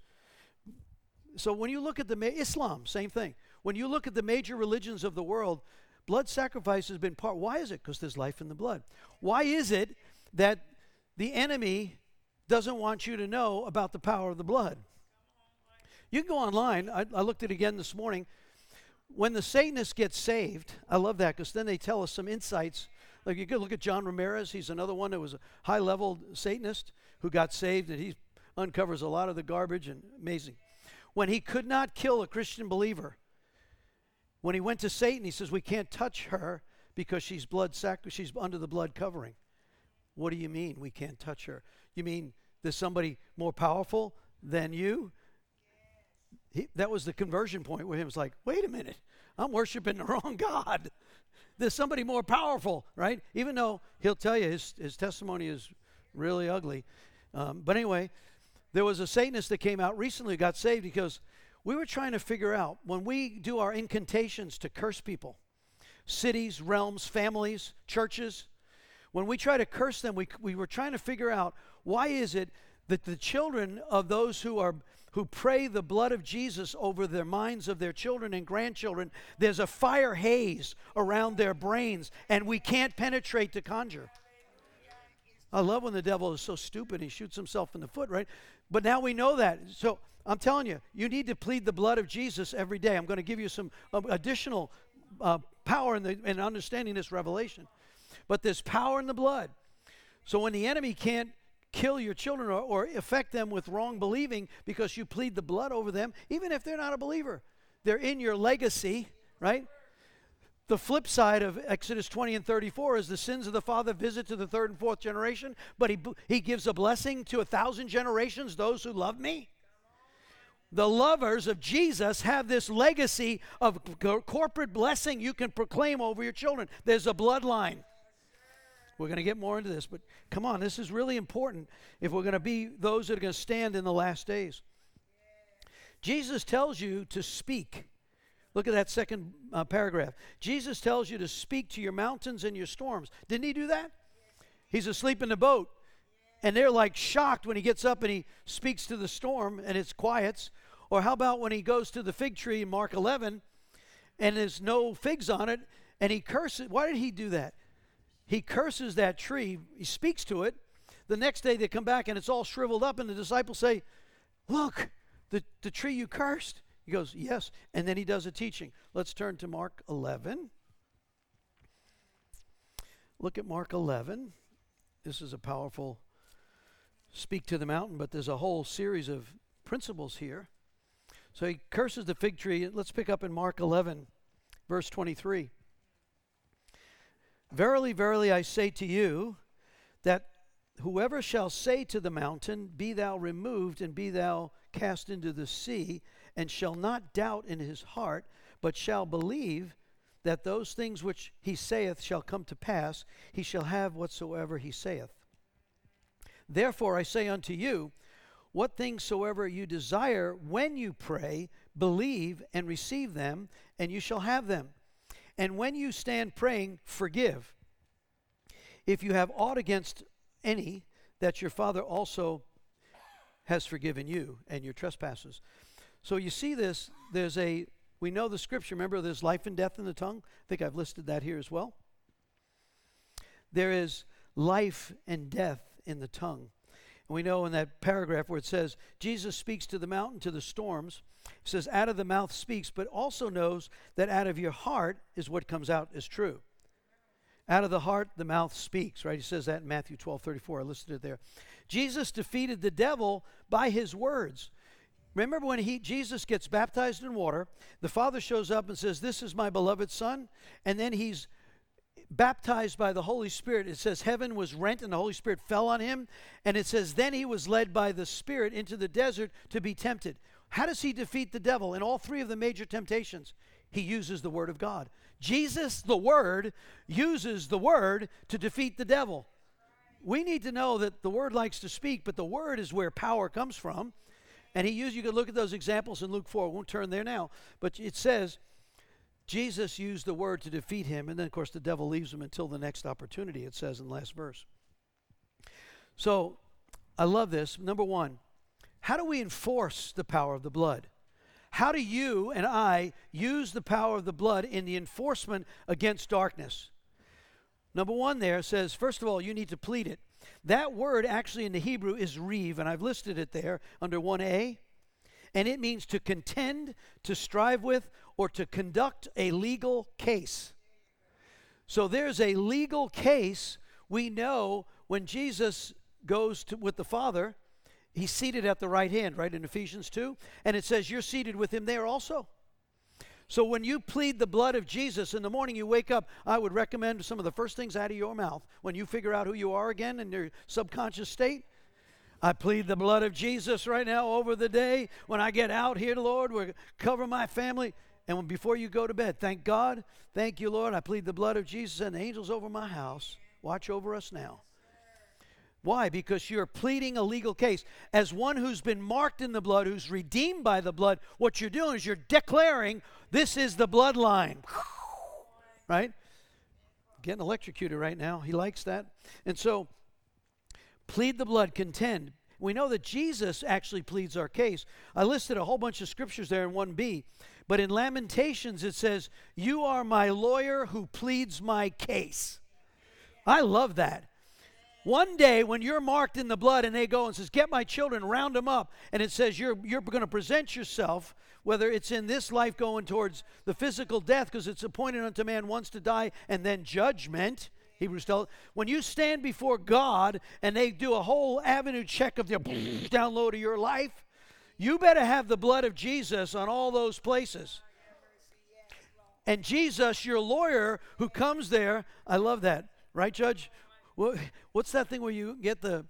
So when you look at Islam, same thing. When you look at the major religions of the world, blood sacrifice has been part. Why is it? Because there's life in the blood. Why is it that the enemy doesn't want you to know about the power of the blood? You can go online. I looked at it again this morning. When the Satanists get saved, I love that because then they tell us some insights. Like you could look at John Ramirez. He's another one that was a high-level Satanist who got saved, and he uncovers a lot of the garbage, and amazing. When he could not kill a Christian believer, when he went to Satan, he says, we can't touch her because she's under the blood covering. What do you mean we can't touch her? You mean there's somebody more powerful than you? That was the conversion point where he was like, wait a minute, I'm worshiping the wrong God. There's somebody more powerful, right? Even though he'll tell you his testimony is really ugly. But anyway, there was a Satanist that came out recently who got saved because we were trying to figure out, when we do our incantations to curse people, cities, realms, families, churches, when we try to curse them, we were trying to figure out, why is it that the children of those who pray the blood of Jesus over their minds of their children and grandchildren, there's a fire haze around their brains, and we can't penetrate to conjure. I love when the devil is so stupid he shoots himself in the foot, right? But now we know that. So I'm telling you, you need to plead the blood of Jesus every day. I'm going to give you some additional power in understanding this revelation. But there's power in the blood. So when the enemy can't kill your children or affect them with wrong believing because you plead the blood over them, even if they're not a believer, they're in your legacy, right? The flip side of Exodus 20 and 34 is the sins of the father visit to the third and fourth generation, but he gives a blessing to 1,000 generations, those who love me. The lovers of Jesus have this legacy of corporate blessing you can proclaim over your children. There's a bloodline. We're going to get more into this, but come on, this is really important if we're going to be those that are going to stand in the last days. Jesus tells you to speak. Look at that second paragraph. Jesus tells you to speak to your mountains and your storms. Didn't he do that? He's asleep in the boat, and they're like shocked when he gets up and he speaks to the storm and it quiets. Or how about when he goes to the fig tree in Mark 11 and there's no figs on it and he curses? Why did he do that? He curses that tree. He speaks to it. The next day they come back and it's all shriveled up and the disciples say, look, the tree you cursed. He goes, yes. And then he does a teaching. Let's turn to Mark 11. Look at Mark 11. This is a powerful speak to the mountain, but there's a whole series of principles here. So he curses the fig tree. Let's pick up in Mark 11, verse 23. Verily, verily, I say to you, that whoever shall say to the mountain, be thou removed, and be thou cast into the sea, and shall not doubt in his heart, but shall believe that those things which he saith shall come to pass, he shall have whatsoever he saith. Therefore I say unto you, what things soever you desire when you pray, believe and receive them, and you shall have them. And when you stand praying, forgive, if you have aught against any, that your Father also has forgiven you and your trespasses. So you see this, we know the scripture, remember there's life and death in the tongue? I think I've listed that here as well. There is life and death in the tongue. And we know in that paragraph where it says, Jesus speaks to the mountain, to the storms. It says, out of the mouth speaks, but also knows that out of your heart is what comes out as true. Out of the heart, the mouth speaks, right? He says that in Matthew 12:34. I listed it there. Jesus defeated the devil by his words. Remember when Jesus gets baptized in water, the Father shows up and says, this is my beloved Son, and then he's baptized by the Holy Spirit. It says heaven was rent and the Holy Spirit fell on him, and it says then he was led by the Spirit into the desert to be tempted. How does he defeat the devil? In all three of the major temptations, he uses the Word of God. Jesus, the Word, uses the Word to defeat the devil. We need to know that the Word likes to speak, but the Word is where power comes from. And you can look at those examples in Luke 4. I won't turn there now. But it says Jesus used the Word to defeat him. And then, of course, the devil leaves him until the next opportunity, it says in the last verse. So I love this. Number one, how do we enforce the power of the blood? How do you and I use the power of the blood in the enforcement against darkness? Number one there says, first of all, you need to plead it. That word actually in the Hebrew is reeve, and I've listed it there under 1a. And it means to contend, to strive with, or to conduct a legal case. So there's a legal case. We know when Jesus goes with the Father, he's seated at the right hand, right, in Ephesians 2. And it says you're seated with him there also. So when you plead the blood of Jesus in the morning you wake up, I would recommend some of the first things out of your mouth when you figure out who you are again in your subconscious state. I plead the blood of Jesus right now over the day. When I get out here, Lord, we'll cover my family. And before you go to bed, thank God, thank you, Lord, I plead the blood of Jesus and the angels over my house. Watch over us now. Why? Because you're pleading a legal case. As one who's been marked in the blood, who's redeemed by the blood, what you're doing is you're declaring this is the bloodline. Right? Getting electrocuted right now. He likes that. And so, plead the blood, contend. We know that Jesus actually pleads our case. I listed a whole bunch of scriptures there in 1b. But in Lamentations it says, you are my lawyer who pleads my case. I love that. One day when you're marked in the blood and they go and says, get my children, round them up. And it says you're going to present yourself, whether it's in this life going towards the physical death, because it's appointed unto man once to die, and then judgment. Hebrews tell, when you stand before God and they do a whole avenue check of their download of your life, you better have the blood of Jesus on all those places. And Jesus, your lawyer who comes there, I love that, right, Judge? What's that thing where you get a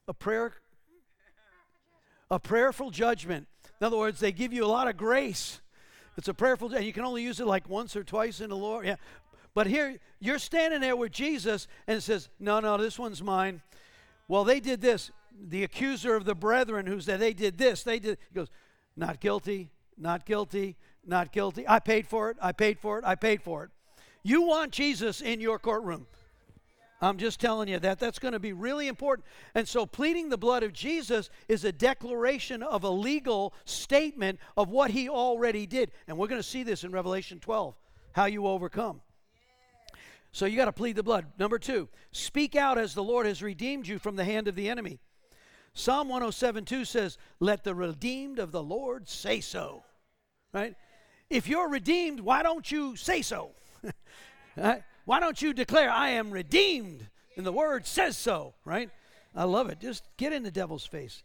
prayerful judgment? In other words, they give you a lot of grace. It's a prayerful, and you can only use it like once or twice in the Lord. Yeah. But here, you're standing there with Jesus, and it says, no, this one's mine. Well, they did this. The accuser of the brethren who said they did this, he goes, not guilty, not guilty, not guilty. I paid for it, I paid for it, I paid for it. You want Jesus in your courtroom. I'm just telling you that's going to be really important. And so pleading the blood of Jesus is a declaration of a legal statement of what he already did. And we're going to see this in Revelation 12, how you overcome. So you got to plead the blood. Number 2, speak out as the Lord has redeemed you from the hand of the enemy. Psalm 107:2 says, let the redeemed of the Lord say so. Right? If you're redeemed, why don't you say so? Right? Why don't you declare, I am redeemed? And the word says so, right? I love it. Just get in the devil's face.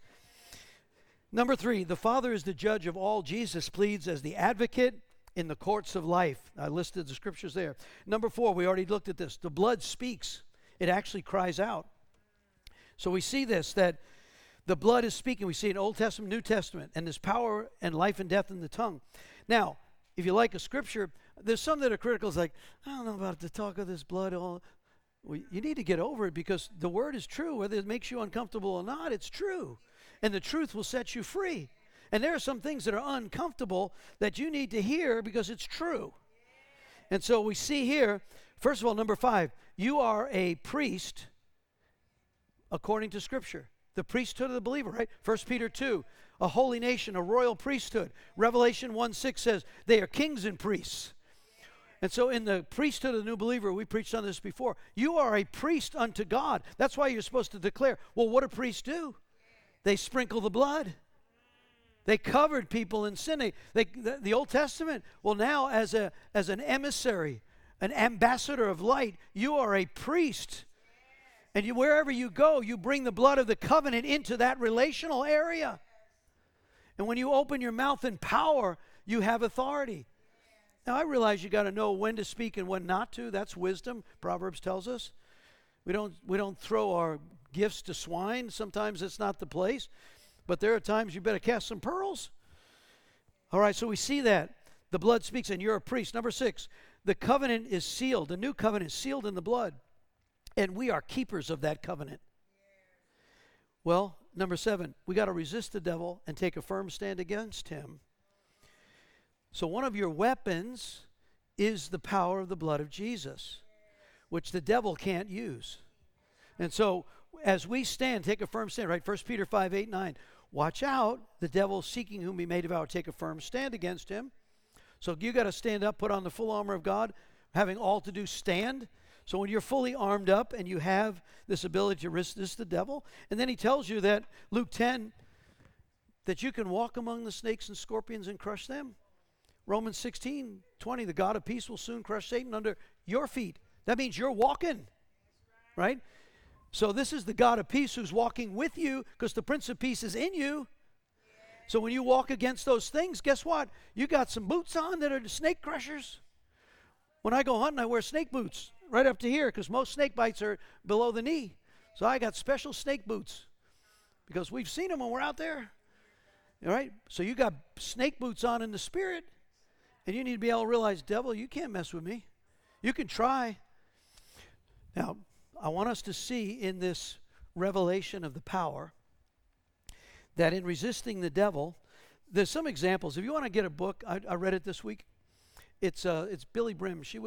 Number 3, the Father is the judge of all. Jesus pleads as the advocate in the courts of life. I listed the scriptures there. Number 4, we already looked at this. The blood speaks. It actually cries out. So we see this, that the blood is speaking. We see in Old Testament, New Testament, and there's power and life and death in the tongue. Now, if you like a scripture, there's some that are critical. It's like, I don't know about the talk of this blood. Well, you need to get over it because the word is true. Whether it makes you uncomfortable or not, it's true. And the truth will set you free. And there are some things that are uncomfortable that you need to hear because it's true. And so we see here, first of all, number 5, you are a priest according to Scripture. The priesthood of the believer, right? 1 Peter 2, a holy nation, a royal priesthood. Revelation 1:6 says they are kings and priests. And so in the priesthood of the new believer, we preached on this before, you are a priest unto God. That's why you're supposed to declare. Well, what do priests do? They sprinkle the blood. They covered people in sin. The Old Testament, well, now as an emissary, an ambassador of light, you are a priest. And wherever you go, you bring the blood of the covenant into that relational area. And when you open your mouth in power, you have authority. Now, I realize you got to know when to speak and when not to. That's wisdom, Proverbs tells us. We don't throw our gifts to swine. Sometimes it's not the place. But there are times you better cast some pearls. All right, so we see that. The blood speaks, and you're a priest. Number 6, the covenant is sealed. The new covenant is sealed in the blood. And we are keepers of that covenant. Well, number 7, we got to resist the devil and take a firm stand against him. So one of your weapons is the power of the blood of Jesus, which the devil can't use. And so as we stand, take a firm stand, right? 1 Peter 5:8-9. Watch out, the devil seeking whom he may devour. Take a firm stand against him. So you got to stand up, put on the full armor of God, having all to do stand. So when you're fully armed up and you have this ability to resist the devil, and then he tells you that, Luke 10, that you can walk among the snakes and scorpions and crush them. Romans 16:20, the God of peace will soon crush Satan under your feet. That means you're walking, right? So this is the God of peace who's walking with you because the Prince of Peace is in you. So when you walk against those things, guess what? You got some boots on that are the snake crushers. When I go hunting, I wear snake boots right up to here because most snake bites are below the knee. So I got special snake boots because we've seen them when we're out there. All right? So you got snake boots on in the spirit, and you need to be able to realize, devil, you can't mess with me. You can try. Now, I want us to see in this revelation of the power that in resisting the devil, there's some examples. If you want to get a book, I read it this week. It's Billy Brim. She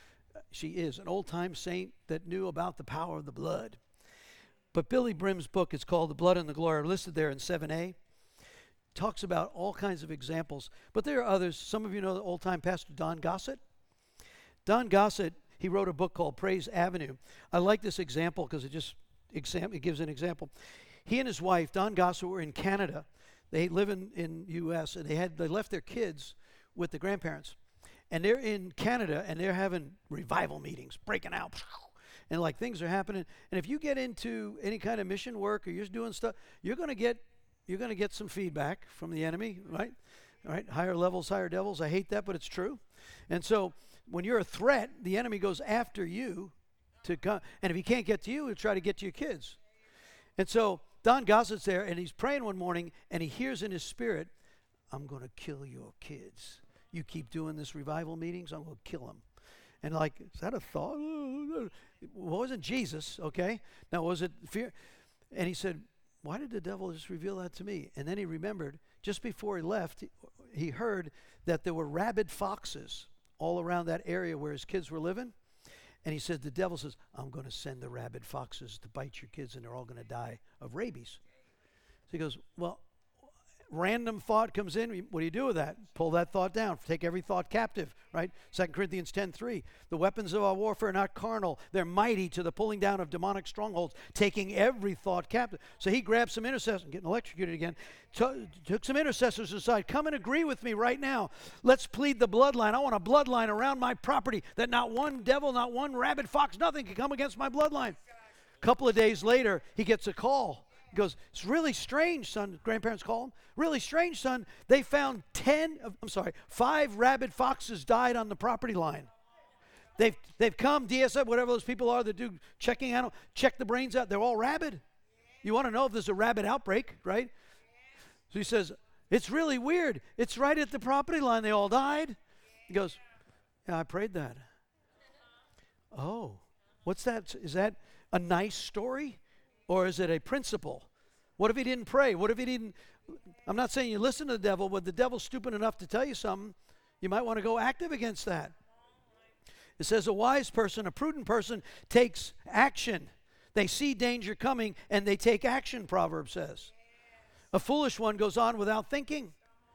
is an old-time saint that knew about the power of the blood. But Billy Brim's book is called The Blood and the Glory, listed there in 7a. Talks about all kinds of examples. But there are others. Some of you know the old-time pastor Don Gossett. Don Gossett, he wrote a book called Praise Avenue. I like this example because it gives an example. He and his wife, Don Gossett, were in Canada. They live in U.S., and they left their kids with the grandparents. And they're in Canada, and they're having revival meetings, breaking out. And like things are happening. And if you get into any kind of mission work or you're doing stuff, you're going to get some feedback from the enemy, right? All right, higher levels, higher devils. I hate that, but it's true. And so when you're a threat, the enemy goes after you to come. And if he can't get to you, he'll try to get to your kids. And so Don Gossett's there, and he's praying one morning, and he hears in his spirit, I'm going to kill your kids. You keep doing this revival meetings, I'm going to kill them. And like, is that a thought? Well, it wasn't Jesus, okay? Now, was it fear? And he said, why did the devil just reveal that to me? And then he remembered, just before he left, he heard that there were rabid foxes all around that area where his kids were living. And he said, the devil says, I'm going to send the rabid foxes to bite your kids, and they're all going to die of rabies. So he goes, well, random thought comes in. What do you do with that? Pull that thought down. Take every thought captive, right? 2 Corinthians 10:3. The weapons of our warfare are not carnal. They're mighty to the pulling down of demonic strongholds, taking every thought captive. So he grabbed some intercessors, getting electrocuted again, took some intercessors aside. Come and agree with me right now. Let's plead the bloodline. I want a bloodline around my property that not one devil, not one rabid fox, nothing can come against my bloodline. A couple of days later, he gets a call. He goes, it's really strange, son. Grandparents call him. Really strange, son. They found 5 rabid foxes died on the property line. They've come, DSF, whatever those people are that do checking animal, check the brains out. They're all rabid. You want to know if there's a rabid outbreak, right? So he says, it's really weird. It's right at the property line. They all died. He goes, yeah, I prayed that. Oh, what's that? Is that a nice story? Or is it a principle? What if he didn't pray? What if he didn't? I'm not saying you listen to the devil, but the devil's stupid enough to tell you something. You might want to go active against that. It says a wise person, a prudent person takes action. They see danger coming and they take action, Proverbs says. A foolish one goes on without thinking.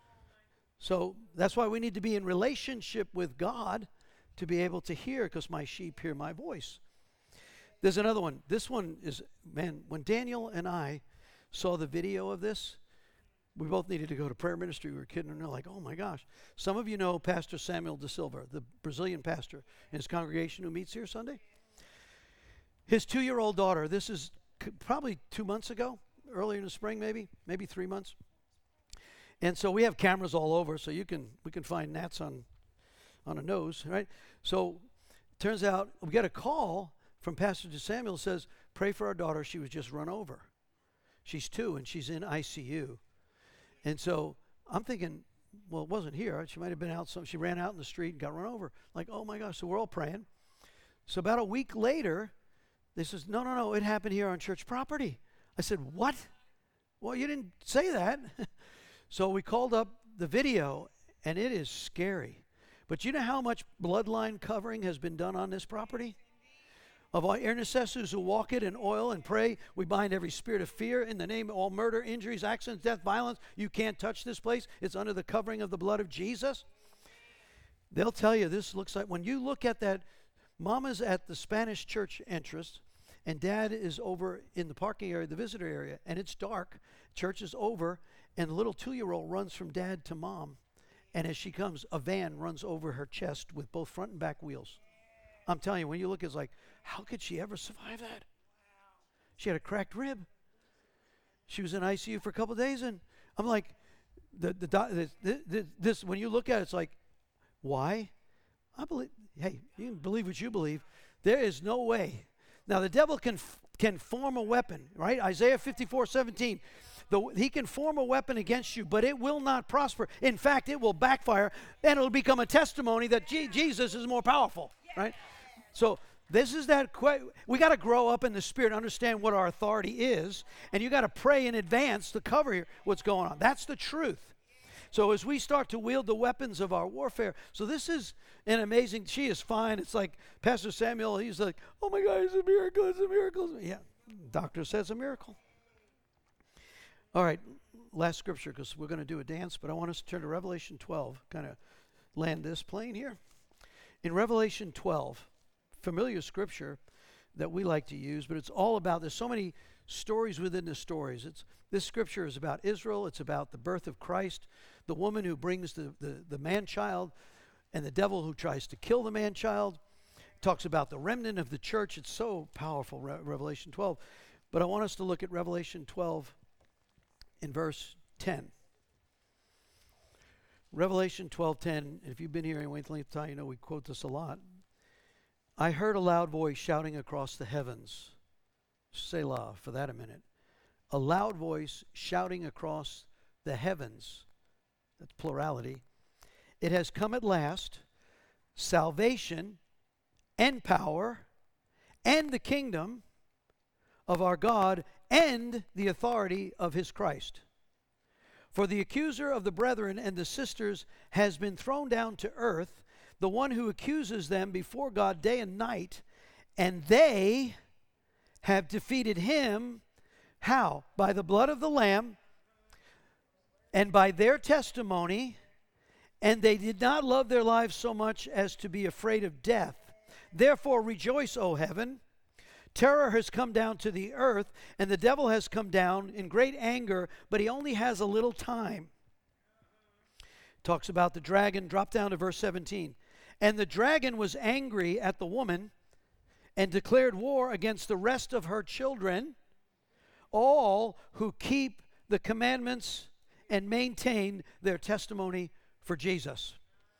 So that's why we need to be in relationship with God to be able to hear, because my sheep hear my voice. There's another one. This one is, man, when Daniel and I saw the video of this, we both needed to go to prayer ministry. We were kidding, and they're like, oh my gosh. Some of you know Pastor Samuel Da Silva, the Brazilian pastor in his congregation who meets here Sunday. His 2-year-old daughter, this is probably 2 months ago, earlier in the spring maybe 3 months. And so we have cameras all over, so we can find gnats on a nose, right? So turns out we get a call from Pastor Samuel, says, pray for our daughter. She was just run over. She's 2 and she's in ICU. And so I'm thinking, well, it wasn't here. She might have been out. She ran out in the street and got run over. Like, oh my gosh. So we're all praying. So about a week later, they says, no, it happened here on church property. I said, what? Well, you didn't say that. So we called up the video, and it is scary. But you know how much bloodline covering has been done on this property? Of our intercessors who walk it in oil and pray, we bind every spirit of fear in the name of all murder, injuries, accidents, death, violence. You can't touch this place. It's under the covering of the blood of Jesus. They'll tell you this looks like, when you look at that, Mama's at the Spanish church entrance, and Dad is over in the parking area, the visitor area, and it's dark. Church is over, and the little 2-year-old runs from Dad to Mom. And as she comes, a van runs over her chest with both front and back wheels. I'm telling you, when you look, it's like, how could she ever survive that? Wow. She had a cracked rib. She was in ICU for a couple of days, and I'm like, this when you look at it, it's like, why? I believe. Hey, you can believe what you believe. There is no way. Now the devil can form a weapon, right? Isaiah 54:17. He can form a weapon against you, but it will not prosper. In fact, it will backfire, and it'll become a testimony that Jesus is more powerful, right? So this is that. We got to grow up in the Spirit, understand what our authority is, and you got to pray in advance to cover what's going on. That's the truth. So as we start to wield the weapons of our warfare, so this is an amazing. She is fine. It's like Pastor Samuel. He's like, "Oh my God, it's a miracle! It's a miracle!" Yeah, doctor says a miracle. All right, last scripture, because we're going to do a dance, but I want us to turn to Revelation 12. Kind of land this plane here. In Revelation 12. Familiar scripture that we like to use, but it's all about, there's so many stories within the stories. This scripture is about Israel. It's about the birth of Christ, the woman who brings the man-child, and the devil who tries to kill the man-child. It talks about the remnant of the church. It's so powerful, Revelation 12. But I want us to look at Revelation 12 in verse 10. Revelation 12:10. If you've been here any length of time, you know we quote this a lot. I heard a loud voice shouting across the heavens. Selah, for that a minute. A loud voice shouting across the heavens. That's plurality. It has come at last. Salvation and power and the kingdom of our God and the authority of his Christ. For the accuser of the brethren and the sisters has been thrown down to earth, the one who accuses them before God day and night, And they have defeated him. How? By the blood of the Lamb and by their testimony, and they did not love their lives so much as to be afraid of death. Therefore rejoice, O heaven. Terror has come down to the earth, and the devil has come down in great anger, but he only has a little time. Talks about the dragon. Drop down to verse 17. And the dragon was angry at the woman and declared war against the rest of her children, all who keep the commandments and maintain their testimony for Jesus.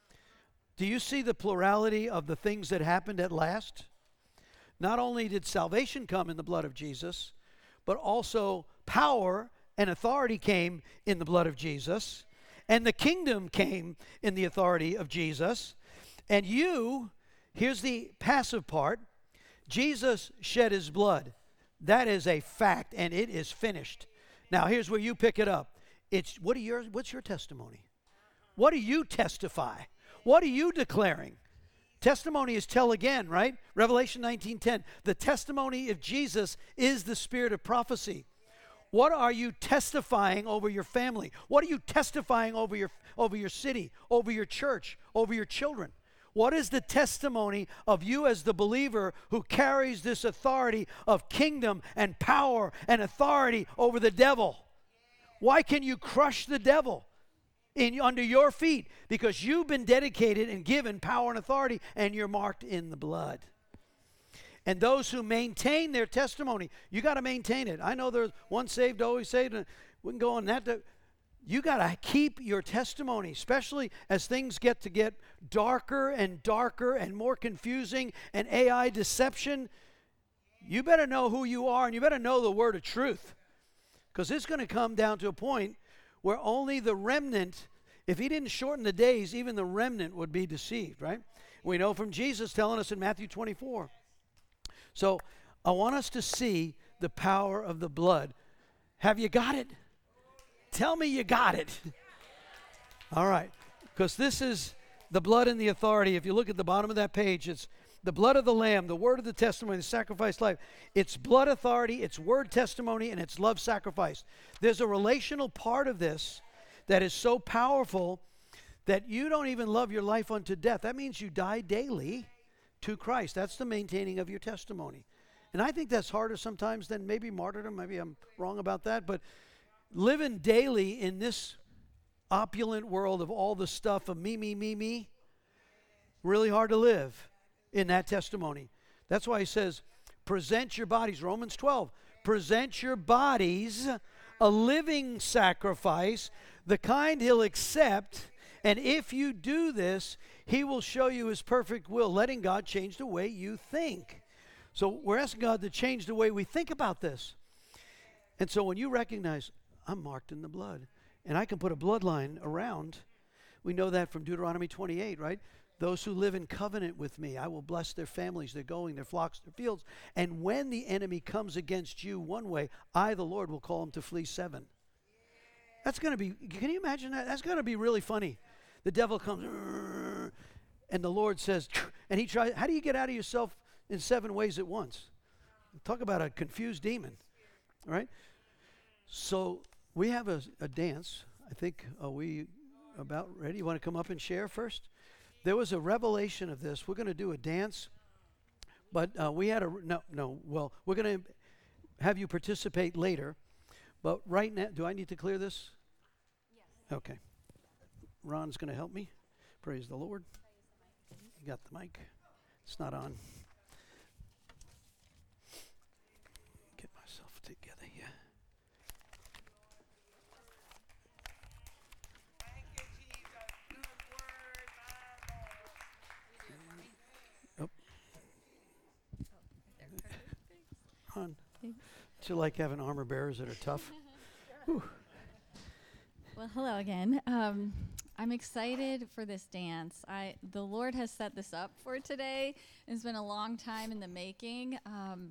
Do you see the plurality of the things that happened at last? Not only did salvation come in the blood of Jesus, but also power and authority came in the blood of Jesus, and the kingdom came in the authority of Jesus. And here's the passive part, Jesus shed his blood. That is a fact, and it is finished. Now, here's where you pick it up. What's your testimony? What do you testify? What are you declaring? Testimony is tell again, right? Revelation 19:10. The testimony of Jesus is the spirit of prophecy. What are you testifying over your family? What are you testifying over your city, over your church, over your children? What is the testimony of you as the believer who carries this authority of kingdom and power and authority over the devil? Why can you crush the devil under your feet? Because you've been dedicated and given power and authority, and you're marked in the blood. And those who maintain their testimony, you got to maintain it. I know there's once saved, always saved, and we can go on that. You got to keep your testimony, especially as things get darker and darker and more confusing and AI deception. You better know who you are, and you better know the word of truth. Because it's going to come down to a point where only the remnant, if he didn't shorten the days, even the remnant would be deceived, right? We know from Jesus telling us in Matthew 24. So I want us to see the power of the blood. Have you got it? Tell me you got it. All right. Because this is the blood and the authority. If you look at the bottom of that page, it's the blood of the Lamb, the word of the testimony, the sacrificed life. It's blood authority, it's word testimony, and it's love sacrifice. There's a relational part of this that is so powerful that you don't even love your life unto death. That means you die daily to Christ. That's the maintaining of your testimony. And I think that's harder sometimes than maybe martyrdom. Maybe I'm wrong about that. But living daily in this opulent world of all the stuff of me, really hard to live in that testimony. That's why he says, present your bodies, Romans 12, present your bodies a living sacrifice, the kind he'll accept, and if you do this, he will show you his perfect will, letting God change the way you think. So we're asking God to change the way we think about this. And so when you recognize, I'm marked in the blood, and I can put a bloodline around, we know that from Deuteronomy 28, right? Those who live in covenant with me, I will bless their families, their going, their flocks, their fields. And when the enemy comes against you one way, I, the Lord, will call him to flee seven. That's going to be, can you imagine that? That's going to be really funny. The devil comes, and the Lord says, and he tries, how do you get out of yourself in 7 ways at once? Talk about a confused demon, right? So we have a dance. I think, are we about ready? You want to come up and share first? There was a revelation of this. We're going to do a dance, but we had well, we're going to have you participate later, but right now, do I need to clear this? Yes. Okay. Ron's going to help me. Praise the Lord. You got the mic. It's not on. Get myself together here. On. Don't you like having armor bearers that are tough? Well, hello again. I'm excited for this dance. The Lord has set this up for today. It's been a long time in the making.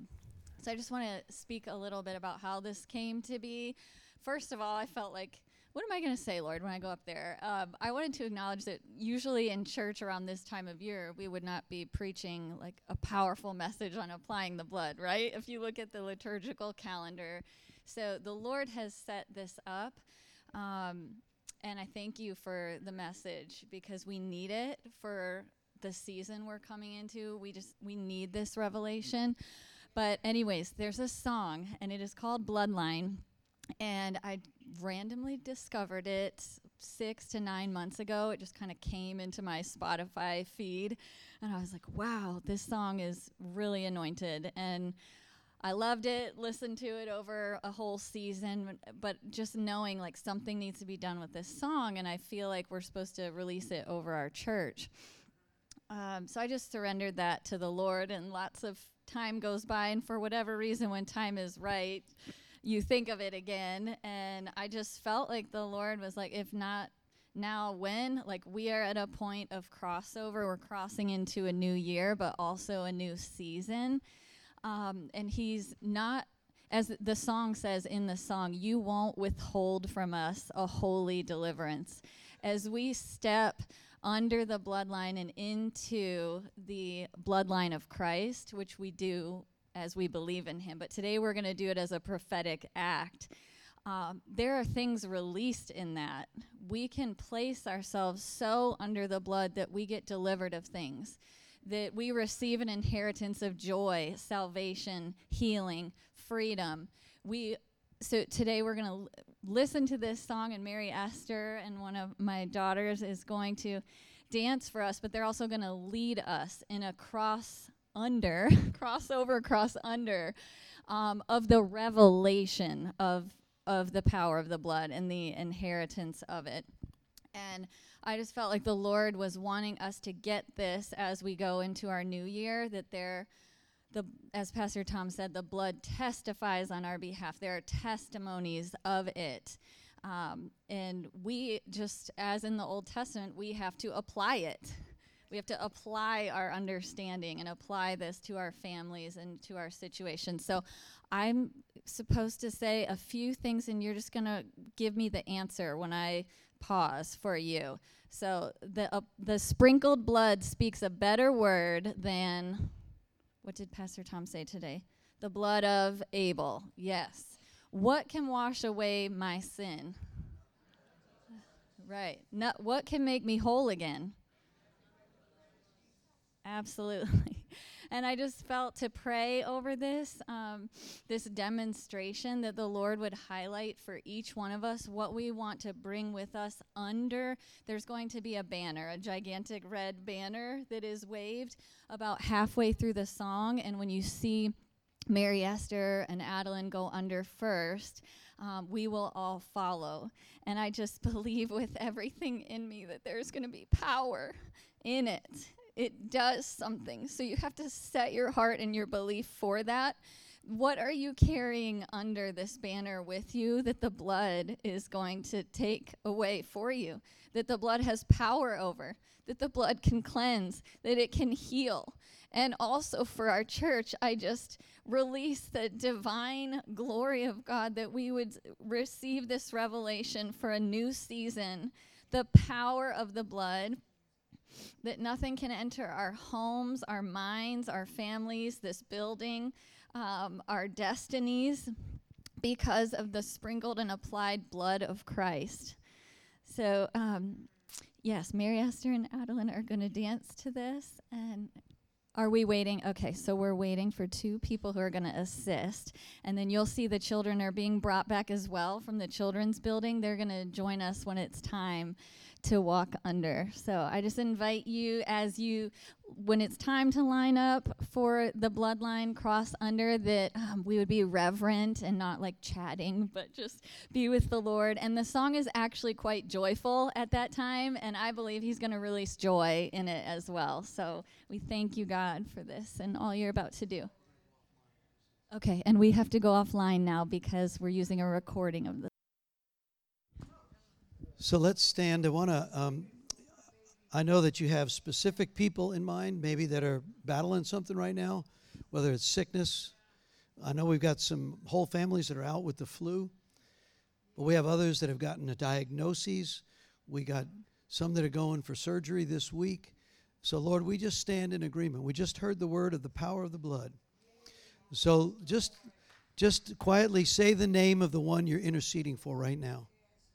So I just want to speak a little bit about how this came to be. First of all, I felt like what am I going to say, Lord, when I go up there? I wanted to acknowledge that usually in church around this time of year, we would not be preaching like a powerful message on applying the blood, right? If you look at the liturgical calendar. So the Lord has set this up. And I thank you for the message because we need it for the season we're coming into. We need this revelation. But anyways, there's a song, and it is called Bloodline. And I randomly discovered it 6 to 9 months ago. It just kind of came into my Spotify feed. And I was like, wow, this song is really anointed. And I loved it, listened to it over a whole season, but just knowing like something needs to be done with this song, and I feel like we're supposed to release it over our church. So I just surrendered that to the Lord, and lots of time goes by, and for whatever reason, when time is right, you think of it again, and I just felt like the Lord was like, if not now, when? Like, we are at a point of crossover. We're crossing into a new year, but also a new season. And he's not, as the song says in the song, you won't withhold from us a holy deliverance. As we step under the bloodline and into the bloodline of Christ, which we do as we believe in him, but today we're going to do it as a prophetic act. There are things released in that. We can place ourselves so under the blood that we get delivered of things, that we receive an inheritance of joy, salvation, healing, freedom. So today we're going to listen to this song, and Mary Esther and one of my daughters is going to dance for us, but they're also going to lead us in a crossover of the revelation of the power of the blood and the inheritance of it. And I just felt like the Lord was wanting us to get this as we go into our new year, that as Pastor Tom said, the blood testifies on our behalf. There are testimonies of it. And we just, as in the Old Testament, we have to apply it. We have to apply our understanding and apply this to our families and to our situations. So I'm supposed to say a few things, and you're just going to give me the answer when I pause for you. So the sprinkled blood speaks a better word than, what did Pastor Tom say today? The blood of Abel. Yes. What can wash away my sin? Right. What can make me whole again? Absolutely. And I just felt to pray over this demonstration, that the Lord would highlight for each one of us what we want to bring with us under. There's going to be a banner, a gigantic red banner that is waved about halfway through the song. And when you see Mary Esther and Adeline go under first, we will all follow. And I just believe with everything in me that there's going to be power in it. It does something. So you have to set your heart and your belief for that. What are you carrying under this banner with you that the blood is going to take away for you? That the blood has power over, that the blood can cleanse, that it can heal. And also for our church, I just release the divine glory of God, that we would receive this revelation for a new season, the power of the blood, that nothing can enter our homes, our minds, our families, this building, our destinies, because of the sprinkled and applied blood of Christ. So, yes, Mary Esther and Adeline are going to dance to this. And are we waiting? Okay, so we're waiting for 2 people who are going to assist. And then you'll see the children are being brought back as well from the children's building. They're going to join us when it's time to walk under. So I just invite you, when it's time to line up for the bloodline cross under, that we would be reverent and not like chatting, but just be with the Lord. And the song is actually quite joyful at that time, and I believe he's going to release joy in it as well. So we thank you, God, for this and all you're about to do. Okay, and we have to go offline now because we're using a recording of this. So let's stand. I know that you have specific people in mind, maybe that are battling something right now, whether it's sickness. I know we've got some whole families that are out with the flu. But we have others that have gotten a diagnoses. We got some that are going for surgery this week. So, Lord, we just stand in agreement. We just heard the word of the power of the blood. So just quietly say the name of the one you're interceding for right now.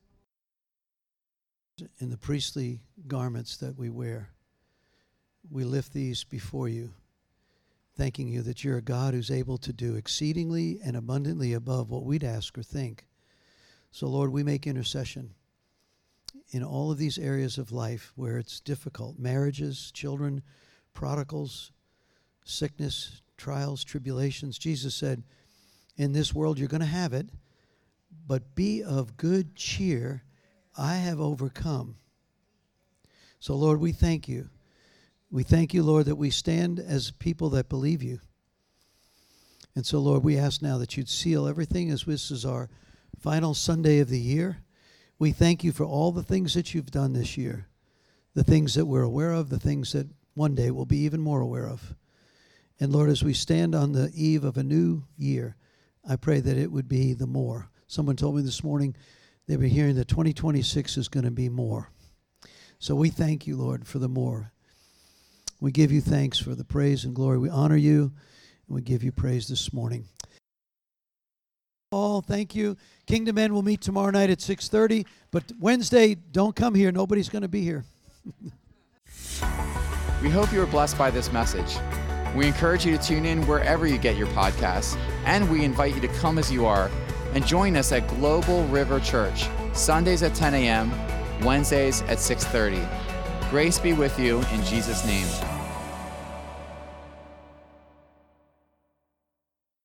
In the priestly garments that we wear, we lift these before you, thanking you that you're a God who's able to do exceedingly and abundantly above what we'd ask or think. So, Lord, we make intercession in all of these areas of life where it's difficult: marriages, children, prodigals, sickness, trials, tribulations. Jesus said, in this world you're going to have it, but be of good cheer. I have overcome. So, Lord, we thank you. We thank you, Lord, that we stand as people that believe you. And so, Lord, we ask now that you'd seal everything as this is our final Sunday of the year. We thank you for all the things that you've done this year, the things that we're aware of, the things that one day we'll be even more aware of. And, Lord, as we stand on the eve of a new year, I pray that it would be the more. Someone told me this morning they were hearing that 2026 is going to be more. So we thank you, Lord, for the more. We give you thanks for the praise and glory. We honor you, and we give you praise this morning. All, thank you. Kingdom Men will meet tomorrow night at 6:30, but Wednesday, don't come here. Nobody's going to be here. We hope you were blessed by this message. We encourage you to tune in wherever you get your podcasts, and we invite you to come as you are and join us at Global River Church, Sundays at 10 a.m., Wednesdays at 6:30. Grace be with you in Jesus' name.